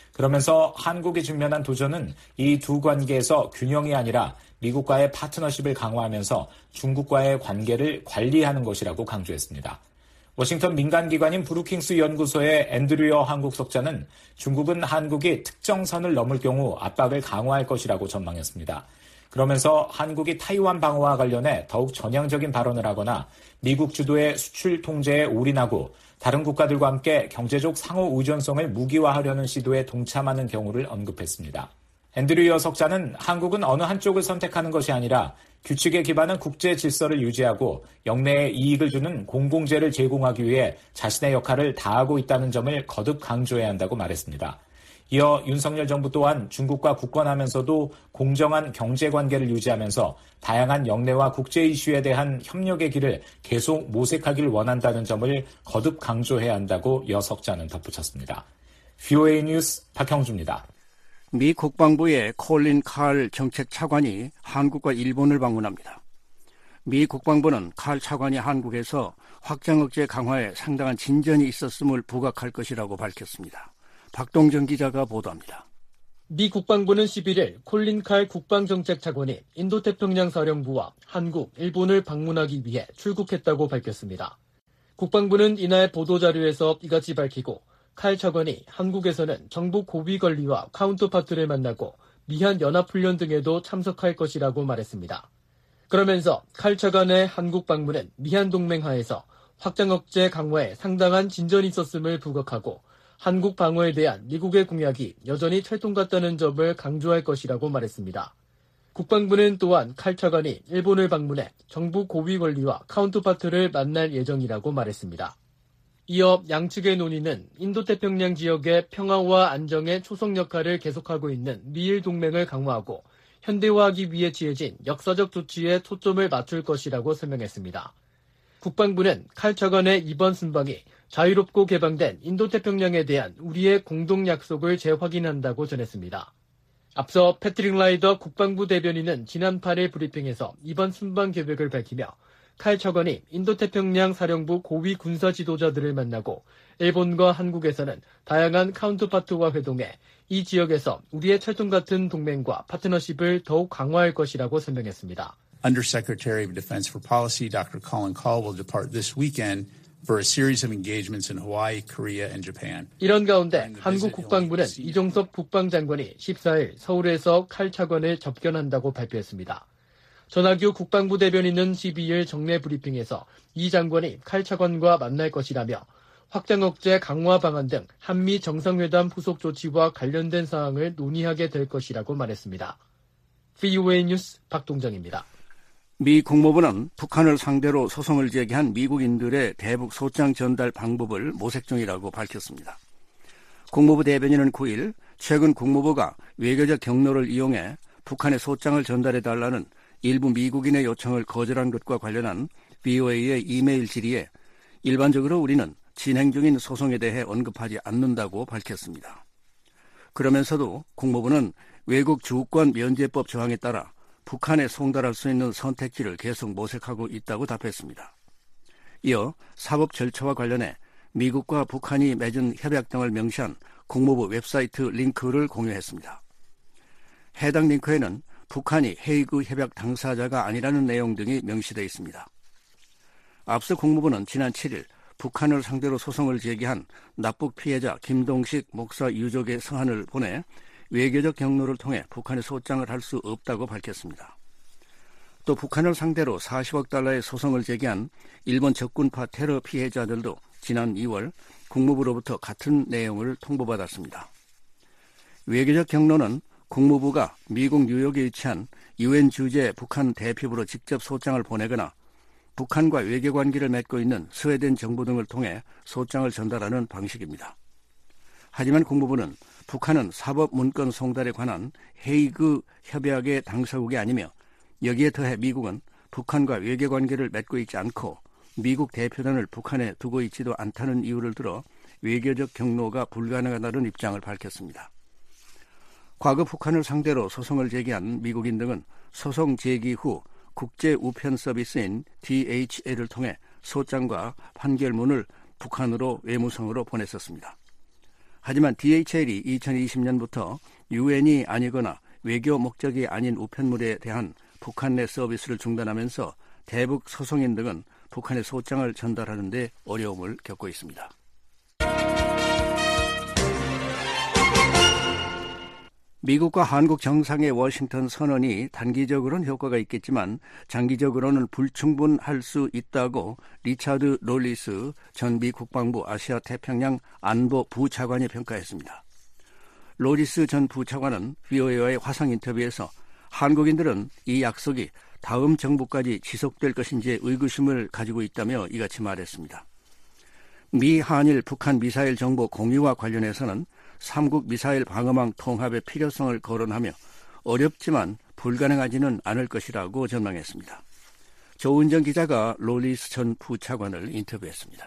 그러면서 한국이 직면한 도전은 이 두 관계에서 균형이 아니라 미국과의 파트너십을 강화하면서 중국과의 관계를 관리하는 것이라고 강조했습니다. 워싱턴 민간기관인 브루킹스 연구소의 앤드류어 한국석자는 중국은 한국이 특정 선을 넘을 경우 압박을 강화할 것이라고 전망했습니다. 그러면서 한국이 타이완 방어와 관련해 더욱 전향적인 발언을 하거나 미국 주도의 수출 통제에 올인하고 다른 국가들과 함께 경제적 상호 의존성을 무기화하려는 시도에 동참하는 경우를 언급했습니다. 앤드류 석자는 한국은 어느 한쪽을 선택하는 것이 아니라 규칙에 기반한 국제 질서를 유지하고 영내에 이익을 주는 공공재를 제공하기 위해 자신의 역할을 다하고 있다는 점을 거듭 강조해야 한다고 말했습니다. 이어 윤석열 정부 또한 중국과 굳건하면서도 공정한 경제관계를 유지하면서 다양한 영내와 국제 이슈에 대한 협력의 길을 계속 모색하길 원한다는 점을 거듭 강조해야 한다고 여 석자는 덧붙였습니다. 브이오에이 뉴스 박형주입니다. 미 국방부의 콜린 칼 정책 차관이 한국과 일본을 방문합니다. 미 국방부는 칼 차관이 한국에서 확장 억제 강화에 상당한 진전이 있었음을 부각할 것이라고 밝혔습니다. 박동정 기자가 보도합니다. 미 국방부는 십일일 콜린 칼 국방정책 차관이 인도태평양 사령부와 한국, 일본을 방문하기 위해 출국했다고 밝혔습니다. 국방부는 이날 보도자료에서 이같이 밝히고 칼 차관이 한국에서는 정부 고위 관리와 카운터파트를 만나고 미한 연합훈련 등에도 참석할 것이라고 말했습니다. 그러면서 칼 차관의 한국 방문은 미한 동맹 하에서 확장 억제 강화에 상당한 진전이 있었음을 부각하고 한국 방어에 대한 미국의 공약이 여전히 철통 같다는 점을 강조할 것이라고 말했습니다. 국방부는 또한 칼 차관이 일본을 방문해 정부 고위 관리와 카운터파트를 만날 예정이라고 말했습니다. 이어 양측의 논의는 인도태평양 지역의 평화와 안정에 초석 역할을 계속하고 있는 미일 동맹을 강화하고 현대화하기 위해 취해진 역사적 조치에 초점을 맞출 것이라고 설명했습니다. 국방부는 칼 차관의 이번 순방이 자유롭고 개방된 인도태평양에 대한 우리의 공동 약속을 재확인한다고 전했습니다. 앞서 패트릭 라이더 국방부 대변인은 지난 팔일 브리핑에서 이번 순방 계획을 밝히며 칼 차관이 인도태평양 사령부 고위 군사 지도자들을 만나고 일본과 한국에서는 다양한 카운터파트와 회동해 이 지역에서 우리의 철통 같은 동맹과 파트너십을 더욱 강화할 것이라고 설명했습니다. Undersecretary of Defense for Policy Doctor Colin Kahl will depart this weekend for a series of engagements in Hawaii, Korea, and Japan. 이런 가운데 한국 국방부는 이종섭 국방장관이 십사일 서울에서 칼 차관을 접견한다고 발표했습니다. 전하규 국방부 대변인은 십이 일 정례 브리핑에서 이 장관이 칼 차관과 만날 것이라며 확장 억제 강화 방안 등 한미 정상회담 후속 조치와 관련된 사항을 논의하게 될 것이라고 말했습니다. 브이오에이 뉴스 박동정입니다. 미 국무부는 북한을 상대로 소송을 제기한 미국인들의 대북 소장 전달 방법을 모색 중이라고 밝혔습니다. 국무부 대변인은 구 일 최근 국무부가 외교적 경로를 이용해 북한에 소장을 전달해달라는 일부 미국인의 요청을 거절한 것과 관련한 브이오에이의 이메일 질의에 일반적으로 우리는 진행 중인 소송에 대해 언급하지 않는다고 밝혔습니다. 그러면서도 국무부는 외국 주권 면제법 조항에 따라 북한에 송달할 수 있는 선택지를 계속 모색하고 있다고 답했습니다. 이어 사법 절차와 관련해 미국과 북한이 맺은 협약 등을 명시한 국무부 웹사이트 링크를 공유했습니다. 해당 링크에는 북한이 헤이그 협약 당사자가 아니라는 내용 등이 명시되어 있습니다. 앞서 국무부는 지난 칠 일 북한을 상대로 소송을 제기한 납북 피해자 김동식 목사 유족의 서한을 보내 외교적 경로를 통해 북한에 소장을 할 수 없다고 밝혔습니다. 또 북한을 상대로 사십억 달러의 소송을 제기한 일본 적군파 테러 피해자들도 지난 이월 국무부로부터 같은 내용을 통보받았습니다. 외교적 경로는 국무부가 미국 뉴욕에 위치한 유엔 주재 북한 대표부로 직접 소장을 보내거나 북한과 외교관계를 맺고 있는 스웨덴 정부 등을 통해 소장을 전달하는 방식입니다. 하지만 국무부는 북한은 사법 문건 송달에 관한 헤이그 협약의 당사국이 아니며 여기에 더해 미국은 북한과 외교관계를 맺고 있지 않고 미국 대표단을 북한에 두고 있지도 않다는 이유를 들어 외교적 경로가 불가능하다는 입장을 밝혔습니다. 과거 북한을 상대로 소송을 제기한 미국인 등은 소송 제기 후 국제 우편 서비스인 디에이치엘을 통해 소장과 판결문을 북한으로 외무성으로 보냈었습니다. 하지만 디에이치엘이 이천이십 년부터 유엔이 아니거나 외교 목적이 아닌 우편물에 대한 북한 내 서비스를 중단하면서 대북 소송인 등은 북한에 소장을 전달하는 데 어려움을 겪고 있습니다. 미국과 한국 정상의 워싱턴 선언이 단기적으로는 효과가 있겠지만 장기적으로는 불충분할 수 있다고 리차드 롤리스 전 미 국방부 아시아 태평양 안보 부차관이 평가했습니다. 롤리스 전 부차관은 브이오에이와의 화상 인터뷰에서 한국인들은 이 약속이 다음 정부까지 지속될 것인지에 의구심을 가지고 있다며 이같이 말했습니다. 미, 한일, 북한 미사일 정보 공유와 관련해서는 삼국 미사일 방어망 통합의 필요성을 거론하며 어렵지만 불가능하지는 않을 것이라고 전망했습니다. 조은정 기자가 롤리스 전 부차관을 인터뷰했습니다.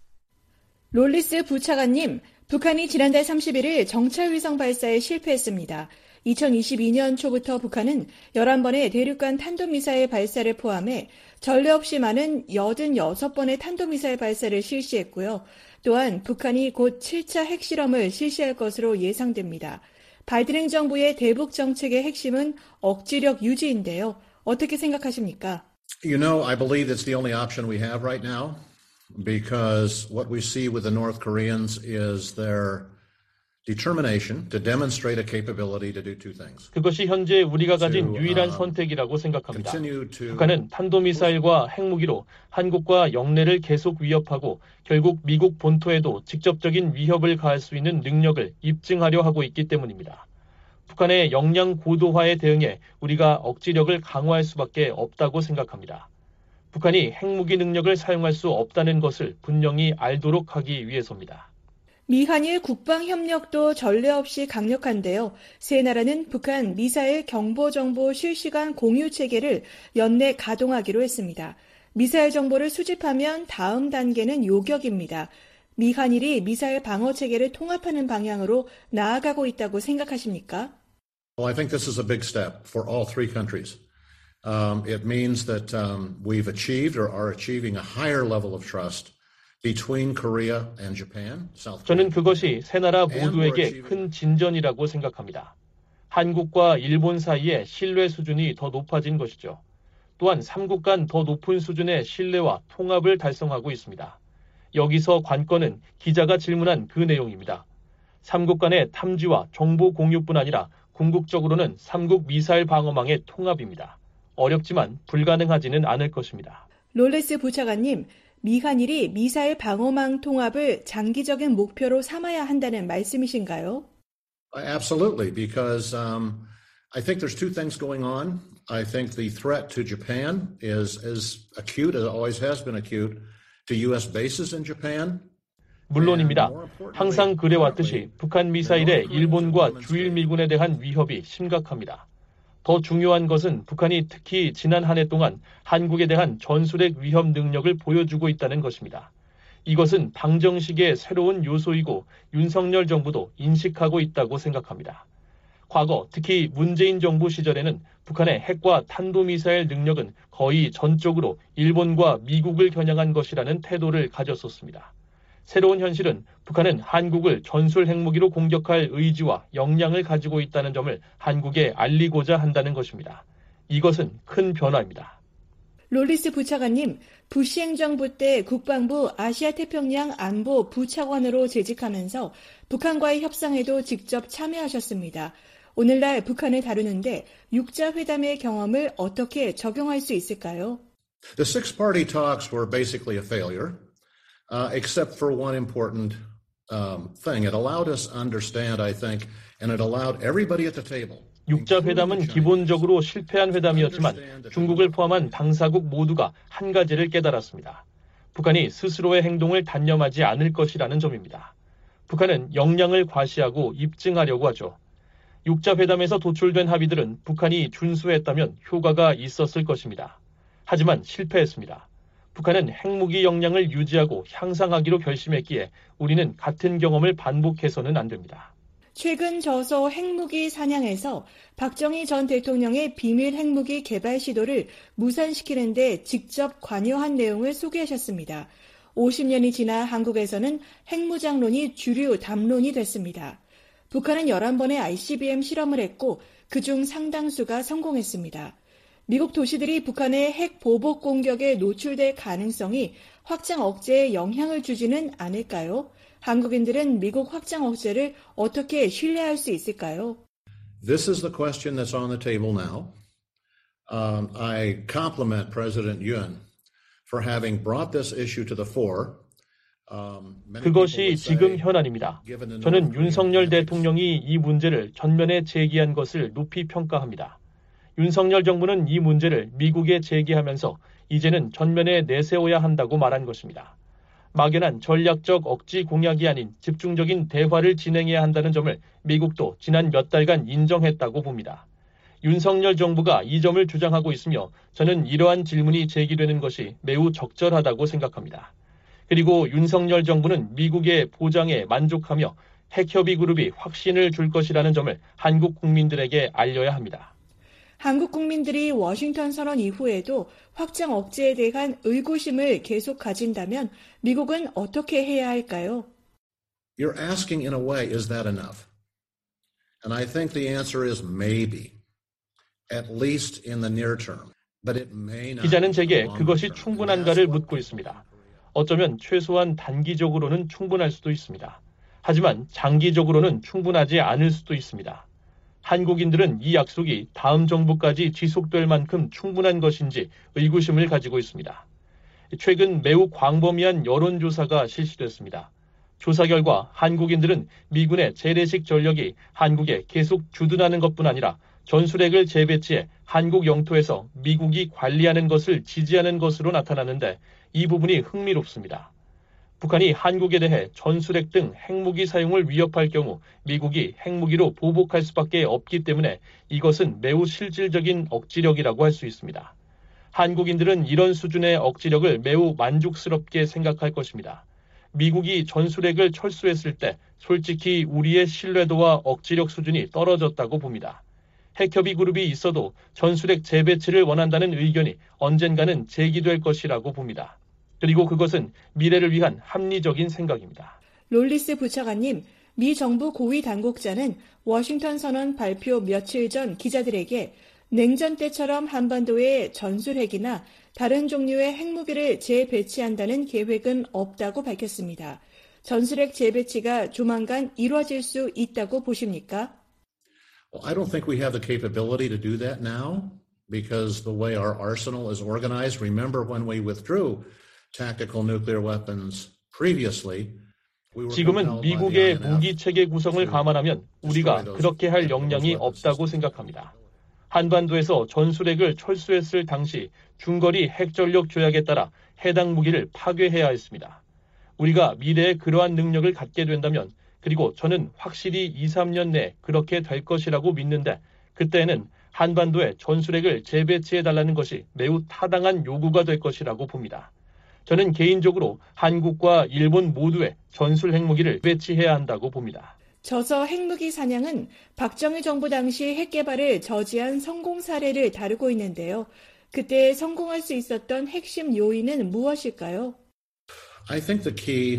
롤리스 부차관님, 북한이 지난달 삼십일 일 정찰위성 발사에 실패했습니다. 이천이십이 년 초부터 북한은 열한 번의 대륙간 탄도미사일 발사를 포함해 전례 없이 많은 팔십육 번의 탄도미사일 발사를 실시했고요. 또한 북한이 곧 칠 차 핵실험을 실시할 것으로 예상됩니다. 바이든 행정부의 대북 정책의 핵심은 억지력 유지인데요. 어떻게 생각하십니까? You know, I believe it's the only option we have right now because what we see with the North Koreans is their determination to demonstrate a capability to do two things. 그것이 현재 우리가 가진 유일한 선택이라고 생각합니다. 북한은 탄도미사일과 핵무기로 한국과 영내를 계속 위협하고 결국 미국 본토에도 직접적인 위협을 가할 수 있는 능력을 입증하려 하고 있기 때문입니다. 북한의 역량 고도화에 대응해 우리가 억지력을 강화할 수밖에 없다고 생각합니다. 북한이 핵무기 능력을 사용할 수 없다는 것을 분명히 알도록 하기 위해서입니다. 미한일 국방협력도 전례 없이 강력한데요. 세 나라는 북한 미사일 경보정보 실시간 공유 체계를 연내 가동하기로 했습니다. 미사일 정보를 수집하면 다음 단계는 요격입니다. 미한일이 미사일 방어 체계를 통합하는 방향으로 나아가고 있다고 생각하십니까? Well, I think this is a big step for all three countries. Um, it means that um, we've achieved or are achieving a higher level of trust between Korea and Japan, South Korea. 저는 그것이 세 나라 모두에게 큰 진전이라고 생각합니다. 한국과 일본 사이의 신뢰 수준이 더 높아진 것이죠. 또한 삼국 간 더 높은 수준의 신뢰와 통합을 달성하고 있습니다. 여기서 관건은 기자가 질문한 그 내용입니다. 삼국 간의 탐지와 정보 공유뿐 아니라 궁극적으로는 삼국 미사일 방어망의 통합입니다. 어렵지만 불가능하지는 않을 것입니다. 롤레스 부차관님, 미한일이 미사일 방어망 통합을 장기적인 목표로 삼아야 한다는 말씀이신가요? Absolutely, because um, I think there's two things going on. I think the threat to Japan is as acute as it always has been acute to U S bases in Japan. 물론입니다. 항상 그래왔듯이 북한 미사일에 일본과 주일미군에 대한 위협이 심각합니다. 더 중요한 것은 북한이 특히 지난 한 해 동안 한국에 대한 전술핵 위협 능력을 보여주고 있다는 것입니다. 이것은 방정식의 새로운 요소이고 윤석열 정부도 인식하고 있다고 생각합니다. 과거 특히 문재인 정부 시절에는 북한의 핵과 탄도미사일 능력은 거의 전적으로 일본과 미국을 겨냥한 것이라는 태도를 가졌었습니다. 새로운 현실은 북한은 한국을 전술 핵무기로 공격할 의지와 역량을 가지고 있다는 점을 한국에 알리고자 한다는 것입니다. 이것은 큰 변화입니다. 롤리스 부차관님, 부시 행정부 때 국방부 아시아태평양 안보 부차관으로 재직하면서 북한과의 협상에도 직접 참여하셨습니다. 오늘날 북한을 다루는데 육자회담의 경험을 어떻게 적용할 수 있을까요? The six-party talks were basically a failure, uh, except for one important um, thing. It allowed us to understand, I think, and it allowed everybody at the table. 육자회담은 기본적으로 실패한 회담이었지만 중국을 포함한 당사국 모두가 한 가지를 깨달았습니다. 북한이 스스로의 행동을 단념하지 않을 것이라는 점입니다. 북한은 역량을 과시하고 입증하려고 하죠. 육자회담에서 도출된 합의들은 북한이 준수했다면 효과가 있었을 것입니다. 하지만 실패했습니다. 북한은 핵무기 역량을 유지하고 향상하기로 결심했기에 우리는 같은 경험을 반복해서는 안 됩니다. 최근 저서 핵무기 사냥에서 박정희 전 대통령의 비밀 핵무기 개발 시도를 무산시키는 데 직접 관여한 내용을 소개하셨습니다. 오십 년이 지나 한국에서는 핵무장론이 주류 담론이 됐습니다. 북한은 열한 번의 아이씨비엠 실험을 했고 그중 상당수가 성공했습니다. 미국 도시들이 북한의 핵 보복 공격에 노출될 가능성이 확장 억제에 영향을 주지는 않을까요? 한국인들은 미국 확장 억제를 어떻게 신뢰할 수 있을까요? This is the question that's on the table now. Um, I compliment President Yoon for having brought this issue to the fore. Um, 그것이 지금 현안입니다. 저는 윤석열 대통령이 이 문제를 전면에 제기한 것을 높이 평가합니다. 윤석열 정부는 이 문제를 미국에 제기하면서 이제는 전면에 내세워야 한다고 말한 것입니다. 막연한 전략적 억지 공약이 아닌 집중적인 대화를 진행해야 한다는 점을 미국도 지난 몇 달간 인정했다고 봅니다. 윤석열 정부가 이 점을 주장하고 있으며 저는 이러한 질문이 제기되는 것이 매우 적절하다고 생각합니다. 그리고 윤석열 정부는 미국의 보장에 만족하며 핵협의 그룹이 확신을 줄 것이라는 점을 한국 국민들에게 알려야 합니다. 한국 국민들이 워싱턴 선언 이후에도 확장 억제에 대한 의구심을 계속 가진다면 미국은 어떻게 해야 할까요? You're asking in a way, is that enough? And I think the answer is maybe, at least in the near term. But it may not. 기자는 제게 그것이 충분한가를 묻고 있습니다. 어쩌면 최소한 단기적으로는 충분할 수도 있습니다. 하지만 장기적으로는 충분하지 않을 수도 있습니다. 한국인들은 이 약속이 다음 정부까지 지속될 만큼 충분한 것인지 의구심을 가지고 있습니다. 최근 매우 광범위한 여론조사가 실시됐습니다. 조사 결과 한국인들은 미군의 재래식 전력이 한국에 계속 주둔하는 것뿐 아니라 전술핵을 재배치해 한국 영토에서 미국이 관리하는 것을 지지하는 것으로 나타나는데 이 부분이 흥미롭습니다. 북한이 한국에 대해 전술핵 등 핵무기 사용을 위협할 경우 미국이 핵무기로 보복할 수밖에 없기 때문에 이것은 매우 실질적인 억지력이라고 할 수 있습니다. 한국인들은 이런 수준의 억지력을 매우 만족스럽게 생각할 것입니다. 미국이 전술핵을 철수했을 때 솔직히 우리의 신뢰도와 억지력 수준이 떨어졌다고 봅니다. 핵협의 그룹이 있어도 전술핵 재배치를 원한다는 의견이 언젠가는 제기될 것이라고 봅니다. 그리고 그것은 미래를 위한 합리적인 생각입니다. 롤리스 부차관님, 미 정부 고위 당국자는 워싱턴 선언 발표 며칠 전 기자들에게 냉전 때처럼 한반도에 전술핵이나 다른 종류의 핵무기를 재배치한다는 계획은 없다고 밝혔습니다. 전술핵 재배치가 조만간 이루어질 수 있다고 보십니까? Well, I don't think we have the capability to do that now. because the way our arsenal is organized, remember when we withdrew tactical nuclear weapons previously, 지금은 미국의 무기 체계 구성을 감안하면 우리가 그렇게 할 역량이 없다고 생각합니다. 한반도에서 전술핵을 철수했을 당시 중거리 핵전력 조약에 따라 해당 무기를 파괴해야 했습니다. 우리가 미래에 그러한 능력을 갖게 된다면, 그리고 저는 확실히 이, 삼 년 내에 그렇게 될 것이라고 믿는데, 그때는 한반도에 전술핵을 재배치해달라는 것이 매우 타당한 요구가 될 것이라고 봅니다. 저는 개인적으로 한국과 일본 모두에 전술 핵무기를 배치해야 한다고 봅니다. 저서 핵무기 사냥은 박정희 정부 당시 핵 개발을 저지한 성공 사례를 다루고 있는데요. 그때 성공할 수 있었던 핵심 요인은 무엇일까요? I think the key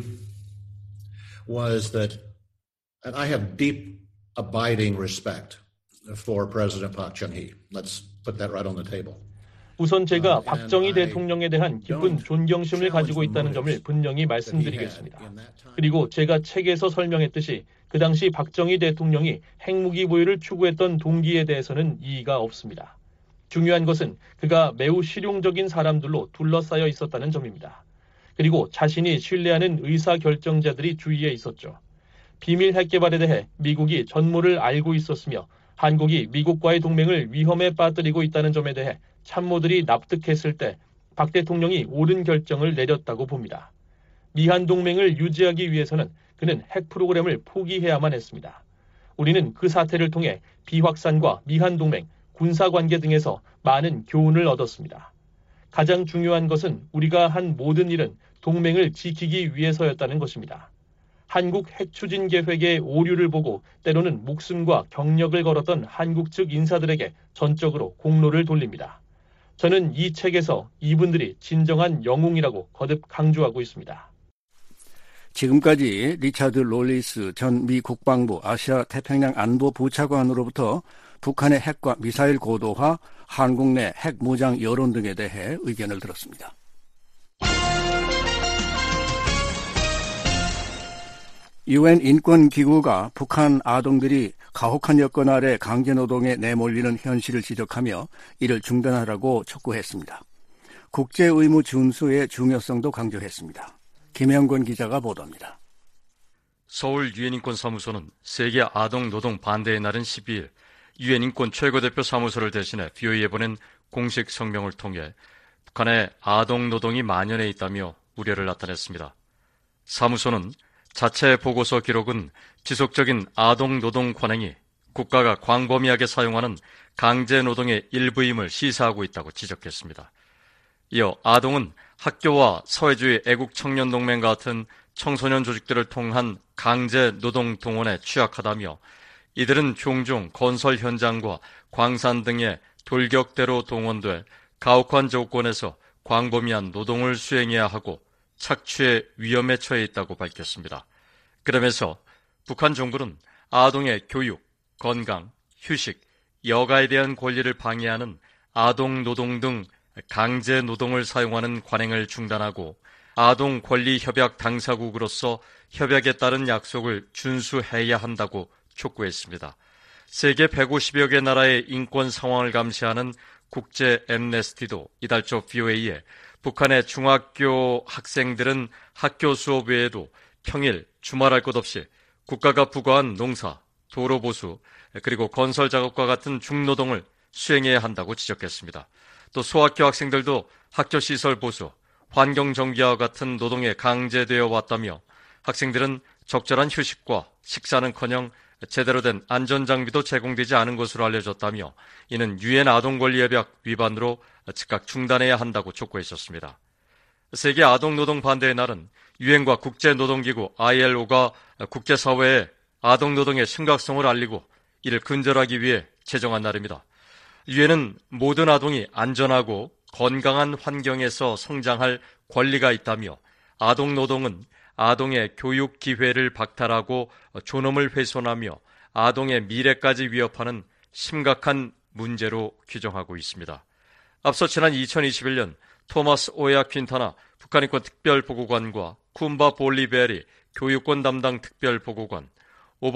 was that, and I have deep, abiding respect for President Park Chung-hee. Let's put that right on the table. 우선 제가 박정희 대통령에 대한 깊은 존경심을 가지고 있다는 점을 분명히 말씀드리겠습니다. 그리고 제가 책에서 설명했듯이 그 당시 박정희 대통령이 핵무기 보유를 추구했던 동기에 대해서는 이의가 없습니다. 중요한 것은 그가 매우 실용적인 사람들로 둘러싸여 있었다는 점입니다. 그리고 자신이 신뢰하는 의사결정자들이 주위에 있었죠. 비밀 핵개발에 대해 미국이 전모를 알고 있었으며 한국이 미국과의 동맹을 위험에 빠뜨리고 있다는 점에 대해 참모들이 납득했을 때 박 대통령이 옳은 결정을 내렸다고 봅니다. 미한 동맹을 유지하기 위해서는 그는 핵 프로그램을 포기해야만 했습니다. 우리는 그 사태를 통해 비확산과 미한 동맹, 군사관계 등에서 많은 교훈을 얻었습니다. 가장 중요한 것은 우리가 한 모든 일은 동맹을 지키기 위해서였다는 것입니다. 한국 핵추진 계획의 오류를 보고 때로는 목숨과 경력을 걸었던 한국 측 인사들에게 전적으로 공로를 돌립니다. 저는 이 책에서 이분들이 진정한 영웅이라고 거듭 강조하고 있습니다. 지금까지 리차드 롤리스 전 미 국방부 아시아 태평양 안보 부차관으로부터 북한의 핵과 미사일 고도화, 한국 내 핵 무장 여론 등에 대해 의견을 들었습니다. 유엔 인권기구가 북한 아동들이 가혹한 여건 아래 강제노동에 내몰리는 현실을 지적하며 이를 중단하라고 촉구했습니다. 국제의무 준수의 중요성도 강조했습니다. 김영권 기자가 보도합니다. 서울 유엔인권사무소는 세계 아동노동 반대의 날인 십이일 유엔인권 최고대표 사무소를 대신해 비오이에 보낸 공식 성명을 통해 북한의 아동노동이 만연해 있다며 우려를 나타냈습니다. 사무소는 자체 보고서 기록은 지속적인 아동노동 관행이 국가가 광범위하게 사용하는 강제노동의 일부임을 시사하고 있다고 지적했습니다. 이어 아동은 학교와 사회주의 애국청년동맹 같은 청소년 조직들을 통한 강제노동 동원에 취약하다며 이들은 종종 건설 현장과 광산 등의 돌격대로 동원돼 가혹한 조건에서 광범위한 노동을 수행해야 하고 착취의 위험에 처해 있다고 밝혔습니다. 그러면서 북한 정부는 아동의 교육, 건강, 휴식, 여가에 대한 권리를 방해하는 아동 노동 등 강제 노동을 사용하는 관행을 중단하고 아동 권리 협약 당사국으로서 협약에 따른 약속을 준수해야 한다고 촉구했습니다. 세계 백오십여 개 나라의 인권 상황을 감시하는 국제 엠네스티도 이달 초 비오에이에 북한의 중학교 학생들은 학교 수업 외에도 평일, 주말할 것 없이 국가가 부과한 농사, 도로 보수, 그리고 건설 작업과 같은 중노동을 수행해야 한다고 지적했습니다. 또 소학교 학생들도 학교 시설 보수, 환경 정비와 같은 노동에 강제되어 왔다며 학생들은 적절한 휴식과 식사는커녕 제대로 된 안전장비도 제공되지 않은 것으로 알려졌다며 이는 유엔 아동권리협약 위반으로 즉각 중단해야 한다고 촉구했었습니다. 세계 아동노동 반대의 날은 유엔과 국제노동기구 아이엘오가 국제사회에 아동노동의 심각성을 알리고 이를 근절하기 위해 제정한 날입니다. 유엔은 모든 아동이 안전하고 건강한 환경에서 성장할 권리가 있다며 아동노동은 아동의 교육 기회를 박탈하고 존엄을 훼손하며 아동의 미래까지 위협하는 심각한 문제로 규정하고 있습니다. 앞서 지난 이천이십일 년 토마스 오야 퀸타나 북한인권 특별보고관과 쿰바 볼리베리 교육권 담당 특별보고관,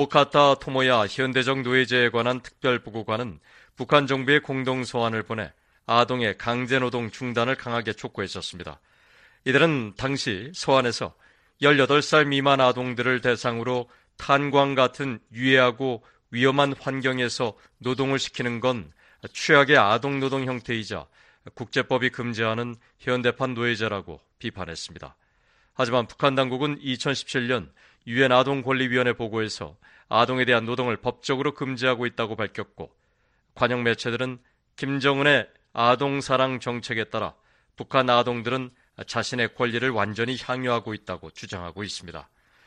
오보카타 토모야 현대적 노예제에 관한 특별보고관은 북한 정부의 공동서한을 보내 아동의 강제노동 중단을 강하게 촉구했었습니다. 이들은 당시 서한에서 열여덟 살 미만 아동들을 대상으로 탄광 같은 유해하고 위험한 환경에서 노동을 시키는 건 최악의 아동노동 형태이자 국제법이 금지하는 현대판 노예제라고 비판했습니다. 하지만 북한 당국은 이천십칠 년 유엔 아동권리위원회 보고에서 아동에 대한 노동을 법적으로 금지하고 있다고 밝혔고, 관영 매체들은 김정은의 아동사랑 정책에 따라 북한 아동들은 자신의 권리를 완전히 향유하고 있다고 주장하고 있습니다.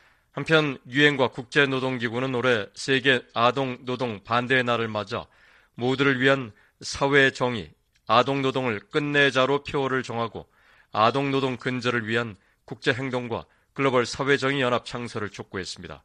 한편 유엔과 국제노동기구는 올해 세계 아동노동 반대의 날을 맞아 모두를 위한 사회 정의, 아동노동을 끝내자로 표어를 정하고 아동노동 근절을 위한 국제행동과 글로벌 사회정의 연합 창설을 촉구했습니다.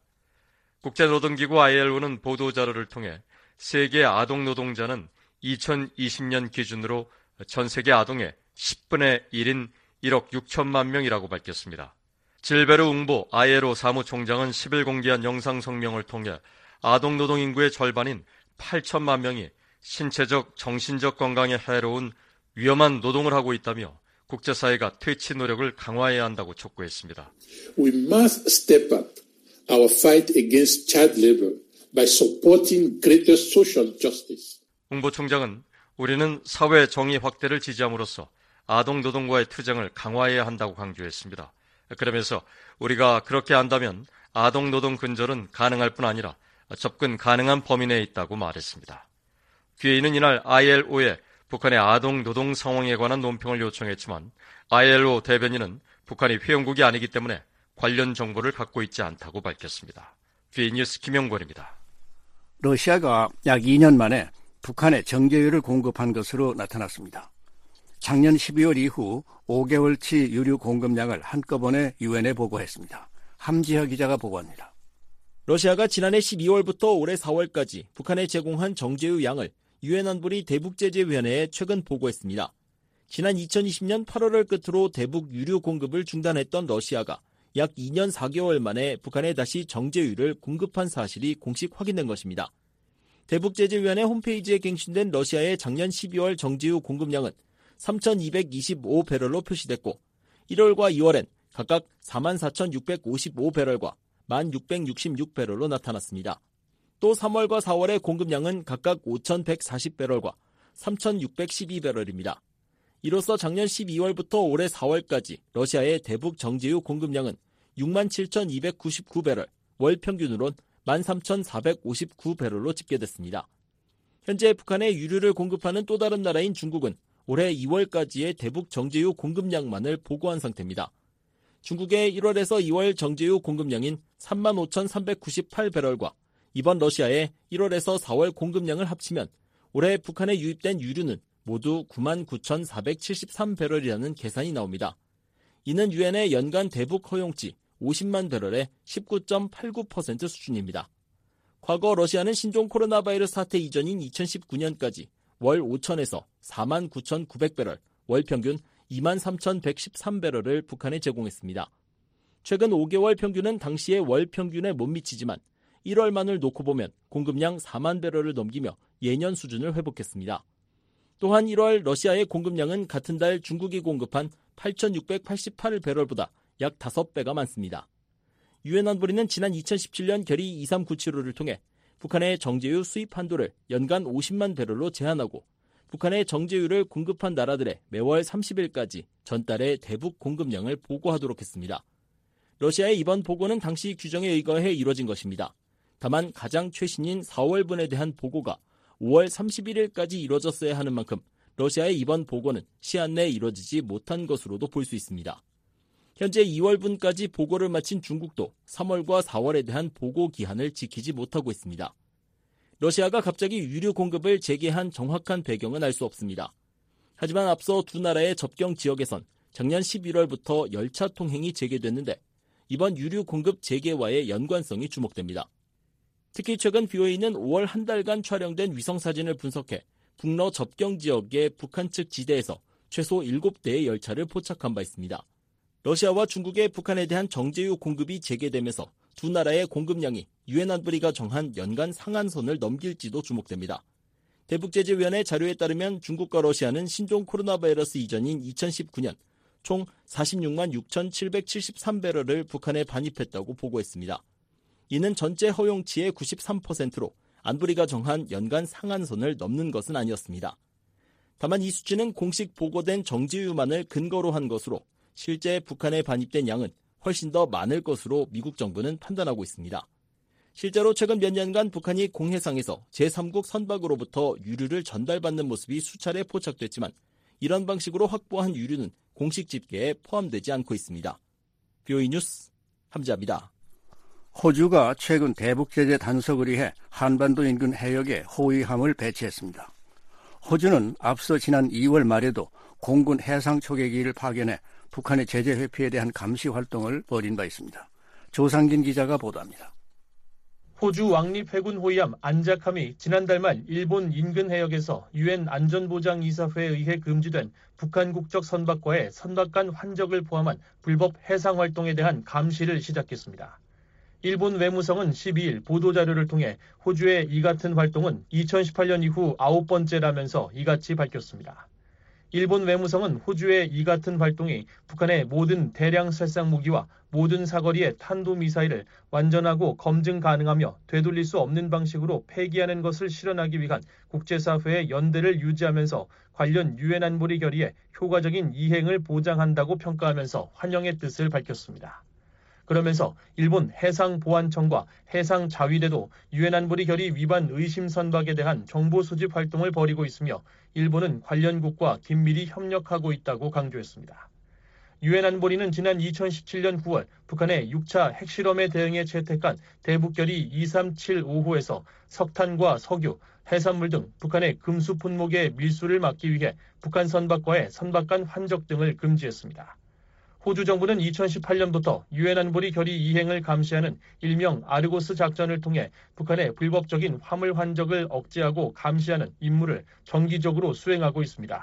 국제노동기구 아이엘오는 보도자료를 통해 세계 아동노동자는 이천이십 년 기준으로 전 세계 아동의 십분의 일인 일억 육천만 명이라고 밝혔습니다. 질베르 웅보 아이엘오 사무총장은 십 일 공개한 영상 성명을 통해 아동노동 인구의 절반인 팔천만 명이 신체적, 정신적 건강에 해로운 위험한 노동을 하고 있다며 국제사회가 퇴치 노력을 강화해야 한다고 촉구했습니다. We must step up our fight against child labor by supporting greater social justice. 웅보 총장은 우리는 사회 정의 확대를 지지함으로써 아동 노동과의 투쟁을 강화해야 한다고 강조했습니다. 그러면서 우리가 그렇게 한다면 아동 노동 근절은 가능할 뿐 아니라 접근 가능한 범위 내에 있다고 말했습니다. 귀에이는 이날 아이엘오에 북한의 아동 노동 상황에 관한 논평을 요청했지만 아이엘오 대변인은 북한이 회원국이 아니기 때문에 관련 정보를 갖고 있지 않다고 밝혔습니다. 귀에이 뉴스 김영권입니다. 러시아가 약 이 년 만에 북한에 정제유를 공급한 것으로 나타났습니다. 작년 십이월 이후 오 개월치 유류 공급량을 한꺼번에 유엔에 보고했습니다. 함지하 기자가 보고합니다. 러시아가 지난해 십이월부터 올해 사월까지 북한에 제공한 정제유 양을 유엔 안보리 대북제재위원회에 최근 보고했습니다. 지난 이천이십 년 팔월을 끝으로 대북 유류 공급을 중단했던 러시아가 약 이 년 사 개월 만에 북한에 다시 정제유를 공급한 사실이 공식 확인된 것입니다. 대북제재위원회 홈페이지에 갱신된 러시아의 작년 십이월 정제유 공급량은 삼천이백이십오 배럴로 표시됐고 일월과 이월엔 각각 사만 사천육백오십오 배럴과 만 육백육십육 배럴로 나타났습니다. 또 삼월과 사월의 공급량은 각각 오천백사십 배럴과 삼천육백십이 배럴입니다. 이로써 작년 십이월부터 올해 사월까지 러시아의 대북 정제유 공급량은 육만 칠천이백구십구 배럴, 월 평균으론 만 삼천사백오십구 배럴로 집계됐습니다. 현재 북한에 유류를 공급하는 또 다른 나라인 중국은 올해 이월까지의 대북 정제유 공급량만을 보고한 상태입니다. 중국의 일월에서 이월 정제유 공급량인 삼만 오천삼백구십팔 배럴과 이번 러시아의 일월에서 사월 공급량을 합치면 올해 북한에 유입된 유류는 모두 구만 구천사백칠십삼 배럴이라는 계산이 나옵니다. 이는 유엔의 연간 대북 허용치 오십만 배럴의 십구 점 팔구 퍼센트 수준입니다. 과거 러시아는 신종 코로나 바이러스 사태 이전인 이천십구 년까지 월 오천에서 사만 구천구백 배럴, 월 평균 이만 삼천백십삼 배럴을 북한에 제공했습니다. 최근 오 개월 평균은 당시의 월 평균에 못 미치지만 일월만을 놓고 보면 공급량 사만 배럴을 넘기며 예년 수준을 회복했습니다. 또한 일월 러시아의 공급량은 같은 달 중국이 공급한 팔천육백팔십팔 배럴보다 약 다섯 배가 많습니다. 유엔 안보리는 지난 이천십칠 년 결의 이삼구칠오를 통해 북한의 정제유 수입 한도를 연간 오십만 배럴로 제한하고 북한의 정제유를 공급한 나라들의 매월 삼십 일까지 전달의 대북 공급량을 보고하도록 했습니다. 러시아의 이번 보고는 당시 규정에 의거해 이뤄진 것입니다. 다만 가장 최신인 사월분에 대한 보고가 오월 삼십일일까지 이뤄졌어야 하는 만큼 러시아의 이번 보고는 시한 내에 이뤄지지 못한 것으로도 볼 수 있습니다. 현재 이월분까지 보고를 마친 중국도 삼월과 사월에 대한 보고 기한을 지키지 못하고 있습니다. 러시아가 갑자기 유류 공급을 재개한 정확한 배경은 알 수 없습니다. 하지만 앞서 두 나라의 접경 지역에선 작년 십일월부터 열차 통행이 재개됐는데 이번 유류 공급 재개와의 연관성이 주목됩니다. 특히 최근 비오에이는 오월 한 달간 촬영된 위성사진을 분석해 북러 접경 지역의 북한 측 지대에서 최소 일곱 대의 열차를 포착한 바 있습니다. 러시아와 중국의 북한에 대한 정제유 공급이 재개되면서 두 나라의 공급량이 유엔 안보리가 정한 연간 상한선을 넘길지도 주목됩니다. 대북제재위원회 자료에 따르면 중국과 러시아는 신종 코로나 바이러스 이전인 이천십구 년 총 사십육만 육천칠백칠십삼 배럴을 북한에 반입했다고 보고했습니다. 이는 전체 허용치의 구십삼 퍼센트로 안보리가 정한 연간 상한선을 넘는 것은 아니었습니다. 다만 이 수치는 공식 보고된 정지유만을 근거로 한 것으로 실제 북한에 반입된 양은 훨씬 더 많을 것으로 미국 정부는 판단하고 있습니다. 실제로 최근 몇 년간 북한이 공해상에서 제삼국 선박으로부터 유류를 전달받는 모습이 수차례 포착됐지만 이런 방식으로 확보한 유류는 공식 집계에 포함되지 않고 있습니다. 비오이 뉴스 함지아입니다. 호주가 최근 대북제재 단속을 위해 한반도 인근 해역에 호위함을 배치했습니다. 호주는 앞서 지난 이월 말에도 공군 해상 초계기를 파견해 북한의 제재 회피에 대한 감시 활동을 벌인 바 있습니다. 조상진 기자가 보도합니다. 호주 왕립해군 호위함 안자캄이 지난달 말 일본 인근 해역에서 유엔 안전보장이사회에 의해 금지된 북한 국적 선박과의 선박 간 환적을 포함한 불법 해상 활동에 대한 감시를 시작했습니다. 일본 외무성은 십이 일 보도자료를 통해 호주의 이 같은 활동은 이천십팔 년 이후 아홉 번째라면서 이같이 밝혔습니다. 일본 외무성은 호주의 이 같은 활동이 북한의 모든 대량 살상 무기와 모든 사거리의 탄도미사일을 완전하고 검증 가능하며 되돌릴 수 없는 방식으로 폐기하는 것을 실현하기 위한 국제사회의 연대를 유지하면서 관련 유엔 안보리 결의의 효과적인 이행을 보장한다고 평가하면서 환영의 뜻을 밝혔습니다. 그러면서 일본 해상보안청과 해상자위대도 유엔 안보리 결의 위반 의심 선박에 대한 정보 수집 활동을 벌이고 있으며 일본은 관련국과 긴밀히 협력하고 있다고 강조했습니다. 유엔 안보리는 지난 이천십칠 년 구월 북한의 육 차 핵실험에 대응해 채택한 대북결의 이삼칠오 호에서 석탄과 석유, 해산물 등 북한의 금수 품목의 밀수를 막기 위해 북한 선박과의 선박 간 환적 등을 금지했습니다. 호주 정부는 이천십팔 년부터 유엔 안보리 결의 이행을 감시하는 일명 아르고스 작전을 통해 북한의 불법적인 화물 환적을 억제하고 감시하는 임무를 정기적으로 수행하고 있습니다.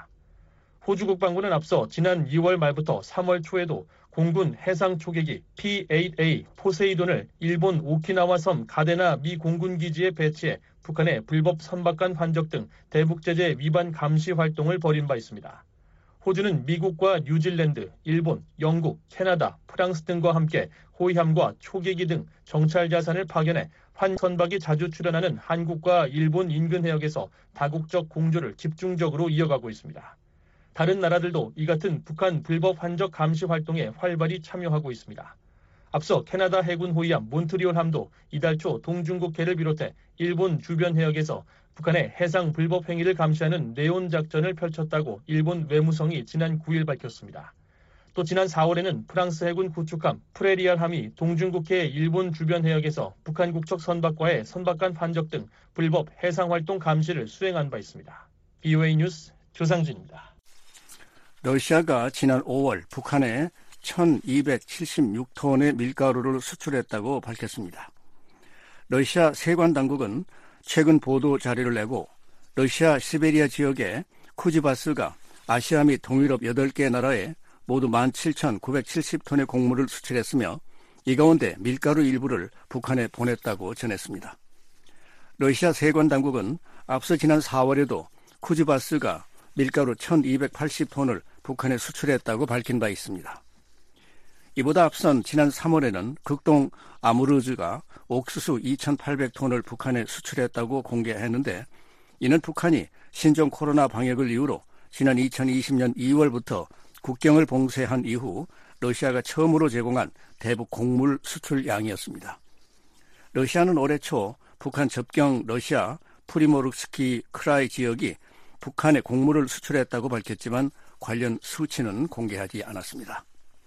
호주 국방부는 앞서 지난 이월 말부터 삼월 초에도 공군 해상 초계기 피 에잇 에이 포세이돈을 일본 오키나와 섬 가데나 미 공군 기지에 배치해 북한의 불법 선박 간 환적 등 대북제재 위반 감시 활동을 벌인 바 있습니다. 호주는 미국과 뉴질랜드, 일본, 영국, 캐나다, 프랑스 등과 함께 호위함과 초계기 등 정찰 자산을 파견해 환 선박이 자주 출현하는 한국과 일본 인근 해역에서 다국적 공조를 집중적으로 이어가고 있습니다. 다른 나라들도 이 같은 북한 불법 환적 감시 활동에 활발히 참여하고 있습니다. 앞서 캐나다 해군 호위함 몬트리올함도 이달 초 동중국해를 비롯해 일본 주변 해역에서 북한의 해상 불법 행위를 감시하는 네온 작전을 펼쳤다고 일본 외무성이 지난 구 일 밝혔습니다. 또 지난 사월에는 프랑스 해군 구축함 프레리알함이 동중국해 일본 주변 해역에서 북한 국적 선박과의 선박 간 환적 등 불법 해상 활동 감시를 수행한 바 있습니다. 비오에이 뉴스 조상진입니다. 러시아가 지난 오월 북한에 천이백칠십육 톤의 밀가루를 수출했다고 밝혔습니다. 러시아 세관 당국은 최근 보도 자료를 내고 러시아 시베리아 지역의 쿠지바스가 아시아 및 동유럽 여덟 개 나라에 모두 만 칠천구백칠십 톤의 곡물을 수출했으며 이 가운데 밀가루 일부를 북한에 보냈다고 전했습니다. 러시아 세관 당국은 앞서 지난 사월에도 쿠지바스가 밀가루 천이백팔십 톤을 북한에 수출했다고 밝힌 바 있습니다. 이보다 앞선 지난 삼월에는 극동 아무르즈가 옥수수 이천팔백 톤을 북한에 수출했다고 공개했는데 이는 북한이 신종 코로나 방역을 이유로 지난 이천이십 년 이월부터 국경을 봉쇄한 이후 러시아가 처음으로 제공한 대북 곡물 수출량이었습니다. 러시아는 올해 초 북한 접경 러시아 프리모르스키 크라이 지역이 북한에 곡물을 수출했다고 밝혔지만 관련 수치는 공개하지 않았습니다.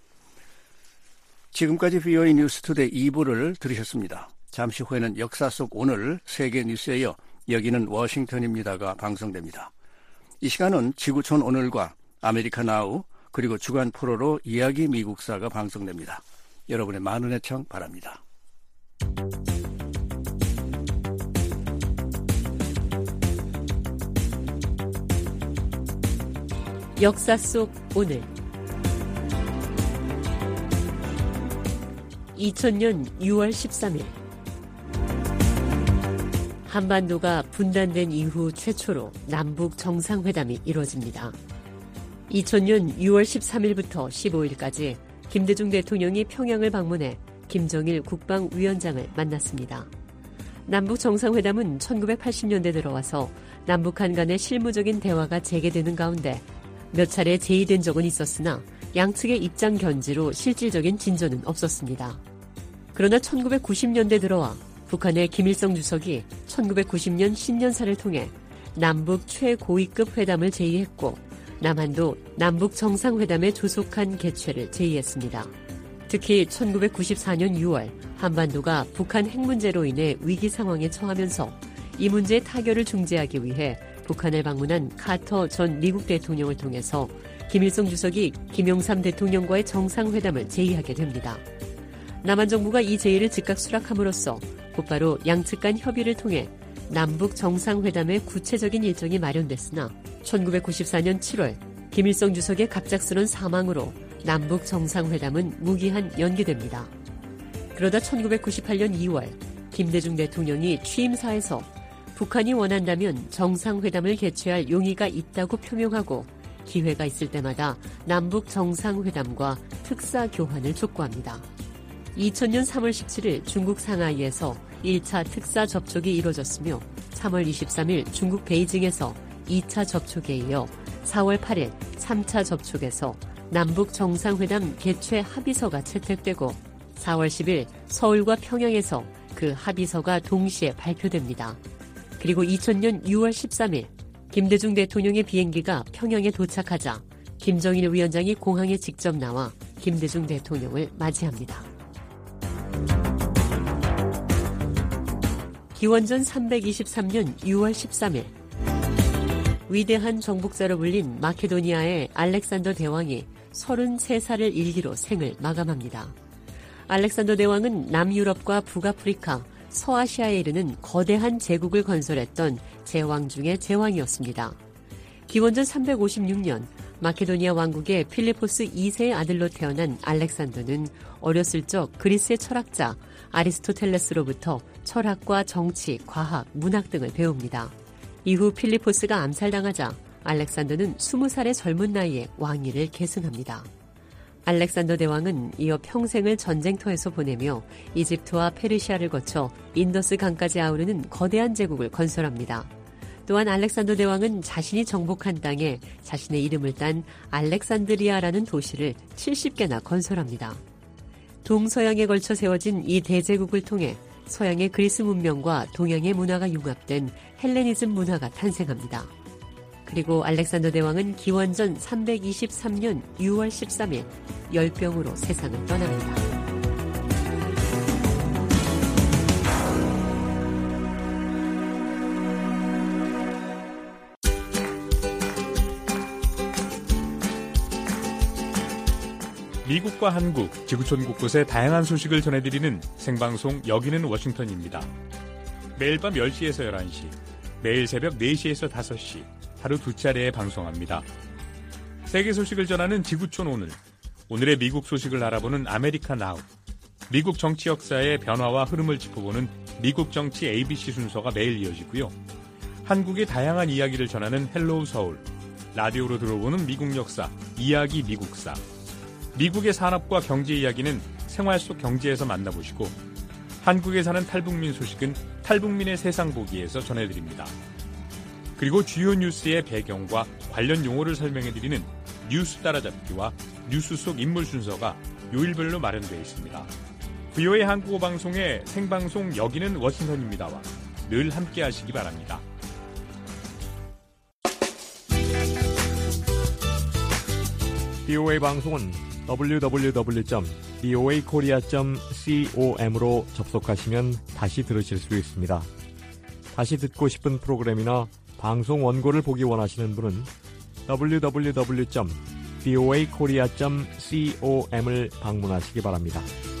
지금까지 비오에이 뉴스투데이 이 부를 들으셨습니다. 잠시 후에는 역사 속 오늘 세계 뉴스에 이어 여기는 워싱턴입니다가 방송됩니다. 이 시간은 지구촌 오늘과 아메리카 나우 그리고 주간 프로로 이야기 미국사가 방송됩니다. 여러분의 많은 애청 바랍니다. 역사 속 오늘 이천 년 유월 십삼 일 한반도가 분단된 이후 최초로 남북 정상회담이 이루어집니다. 이천 년 유월 십삼일부터 십오일까지 김대중 대통령이 평양을 방문해 김정일 국방위원장을 만났습니다. 남북 정상회담은 천구백팔십 년대 들어와서 남북한 간의 실무적인 대화가 재개되는 가운데 몇 차례 제의된 적은 있었으나 양측의 입장 견지로 실질적인 진전은 없었습니다. 그러나 천구백구십 년대 들어와 북한의 김일성 주석이 천구백구십 년 신년사를 통해 남북 최고위급 회담을 제의했고 남한도 남북 정상회담에 조속한 개최를 제의했습니다. 특히 천구백구십사 년 유월 한반도가 북한 핵 문제로 인해 위기 상황에 처하면서 이 문제의 타결을 중재하기 위해 북한을 방문한 카터 전 미국 대통령을 통해서 김일성 주석이 김영삼 대통령과의 정상회담을 제의하게 됩니다. 남한 정부가 이 제의를 즉각 수락함으로써 곧바로 양측 간 협의를 통해 남북 정상회담의 구체적인 일정이 마련됐으나 천구백구십사 년 칠월 김일성 주석의 갑작스런 사망으로 남북 정상회담은 무기한 연기됩니다. 그러다 천구백구십팔 년 이월 김대중 대통령이 취임사에서 북한이 원한다면 정상회담을 개최할 용의가 있다고 표명하고 기회가 있을 때마다 남북 정상회담과 특사 교환을 촉구합니다. 이천 년 삼월 십칠일 중국 상하이에서 일 차 특사 접촉이 이뤄졌으며 삼월 이십삼일 중국 베이징에서 이 차 접촉에 이어 사월 팔일 삼 차 접촉에서 남북 정상회담 개최 합의서가 채택되고 사월 십일 서울과 평양에서 그 합의서가 동시에 발표됩니다. 그리고 이천 년 유월 십삼일 김대중 대통령의 비행기가 평양에 도착하자 김정일 위원장이 공항에 직접 나와 김대중 대통령을 맞이합니다. 기원전 삼백이십삼 년 유월 십삼일 위대한 정복자로 불린 마케도니아의 알렉산더 대왕이 서른세 살을 일기로 생을 마감합니다. 알렉산더 대왕은 남유럽과 북아프리카, 서아시아에 이르는 거대한 제국을 건설했던 제왕 중의 제왕이었습니다. 기원전 삼백오십육 년 마케도니아 왕국의 필리포스 이 세의 아들로 태어난 알렉산더는 어렸을 적 그리스의 철학자 아리스토텔레스로부터 철학과 정치, 과학, 문학 등을 배웁니다. 이후 필리포스가 암살당하자 알렉산더는 스무 살의 젊은 나이에 왕위를 계승합니다. 알렉산더 대왕은 이어 평생을 전쟁터에서 보내며 이집트와 페르시아를 거쳐 인더스 강까지 아우르는 거대한 제국을 건설합니다. 또한 알렉산더 대왕은 자신이 정복한 땅에 자신의 이름을 딴 알렉산드리아라는 도시를 칠십 개나 건설합니다. 동서양에 걸쳐 세워진 이 대제국을 통해 서양의 그리스 문명과 동양의 문화가 융합된 헬레니즘 문화가 탄생합니다. 그리고 알렉산더 대왕은 기원전 삼백이십삼 년 유월 십삼일 열병으로 세상을 떠납니다. 미국과 한국, 지구촌 곳곳의 다양한 소식을 전해드리는 생방송 여기는 워싱턴입니다. 매일 밤 열 시에서 열한 시, 매일 새벽 네 시에서 다섯 시, 하루 두 차례에 방송합니다. 세계 소식을 전하는 지구촌 오늘, 오늘의 미국 소식을 알아보는 아메리카 나우, 미국 정치 역사의 변화와 흐름을 짚어보는 미국 정치 에이비씨 순서가 매일 이어지고요. 한국의 다양한 이야기를 전하는 헬로우 서울, 라디오로 들어보는 미국 역사, 이야기 미국사, 미국의 산업과 경제 이야기는 생활 속 경제에서 만나보시고 한국에 사는 탈북민 소식은 탈북민의 세상 보기에서 전해드립니다. 그리고 주요 뉴스의 배경과 관련 용어를 설명해드리는 뉴스 따라잡기와 뉴스 속 인물 순서가 요일별로 마련되어 있습니다. 브이오에이 한국어 방송의 생방송 여기는 워싱턴입니다와 늘 함께 하시기 바랍니다. 브이오에이 방송은 더블유 더블유 더블유 점 브이오에이 코리아 점 com으로 접속하시면 다시 들으실 수 있습니다. 다시 듣고 싶은 프로그램이나 방송 원고를 보기 원하시는 분은 더블유 더블유 더블유 점 브이오에이 코리아 점 com을 방문하시기 바랍니다.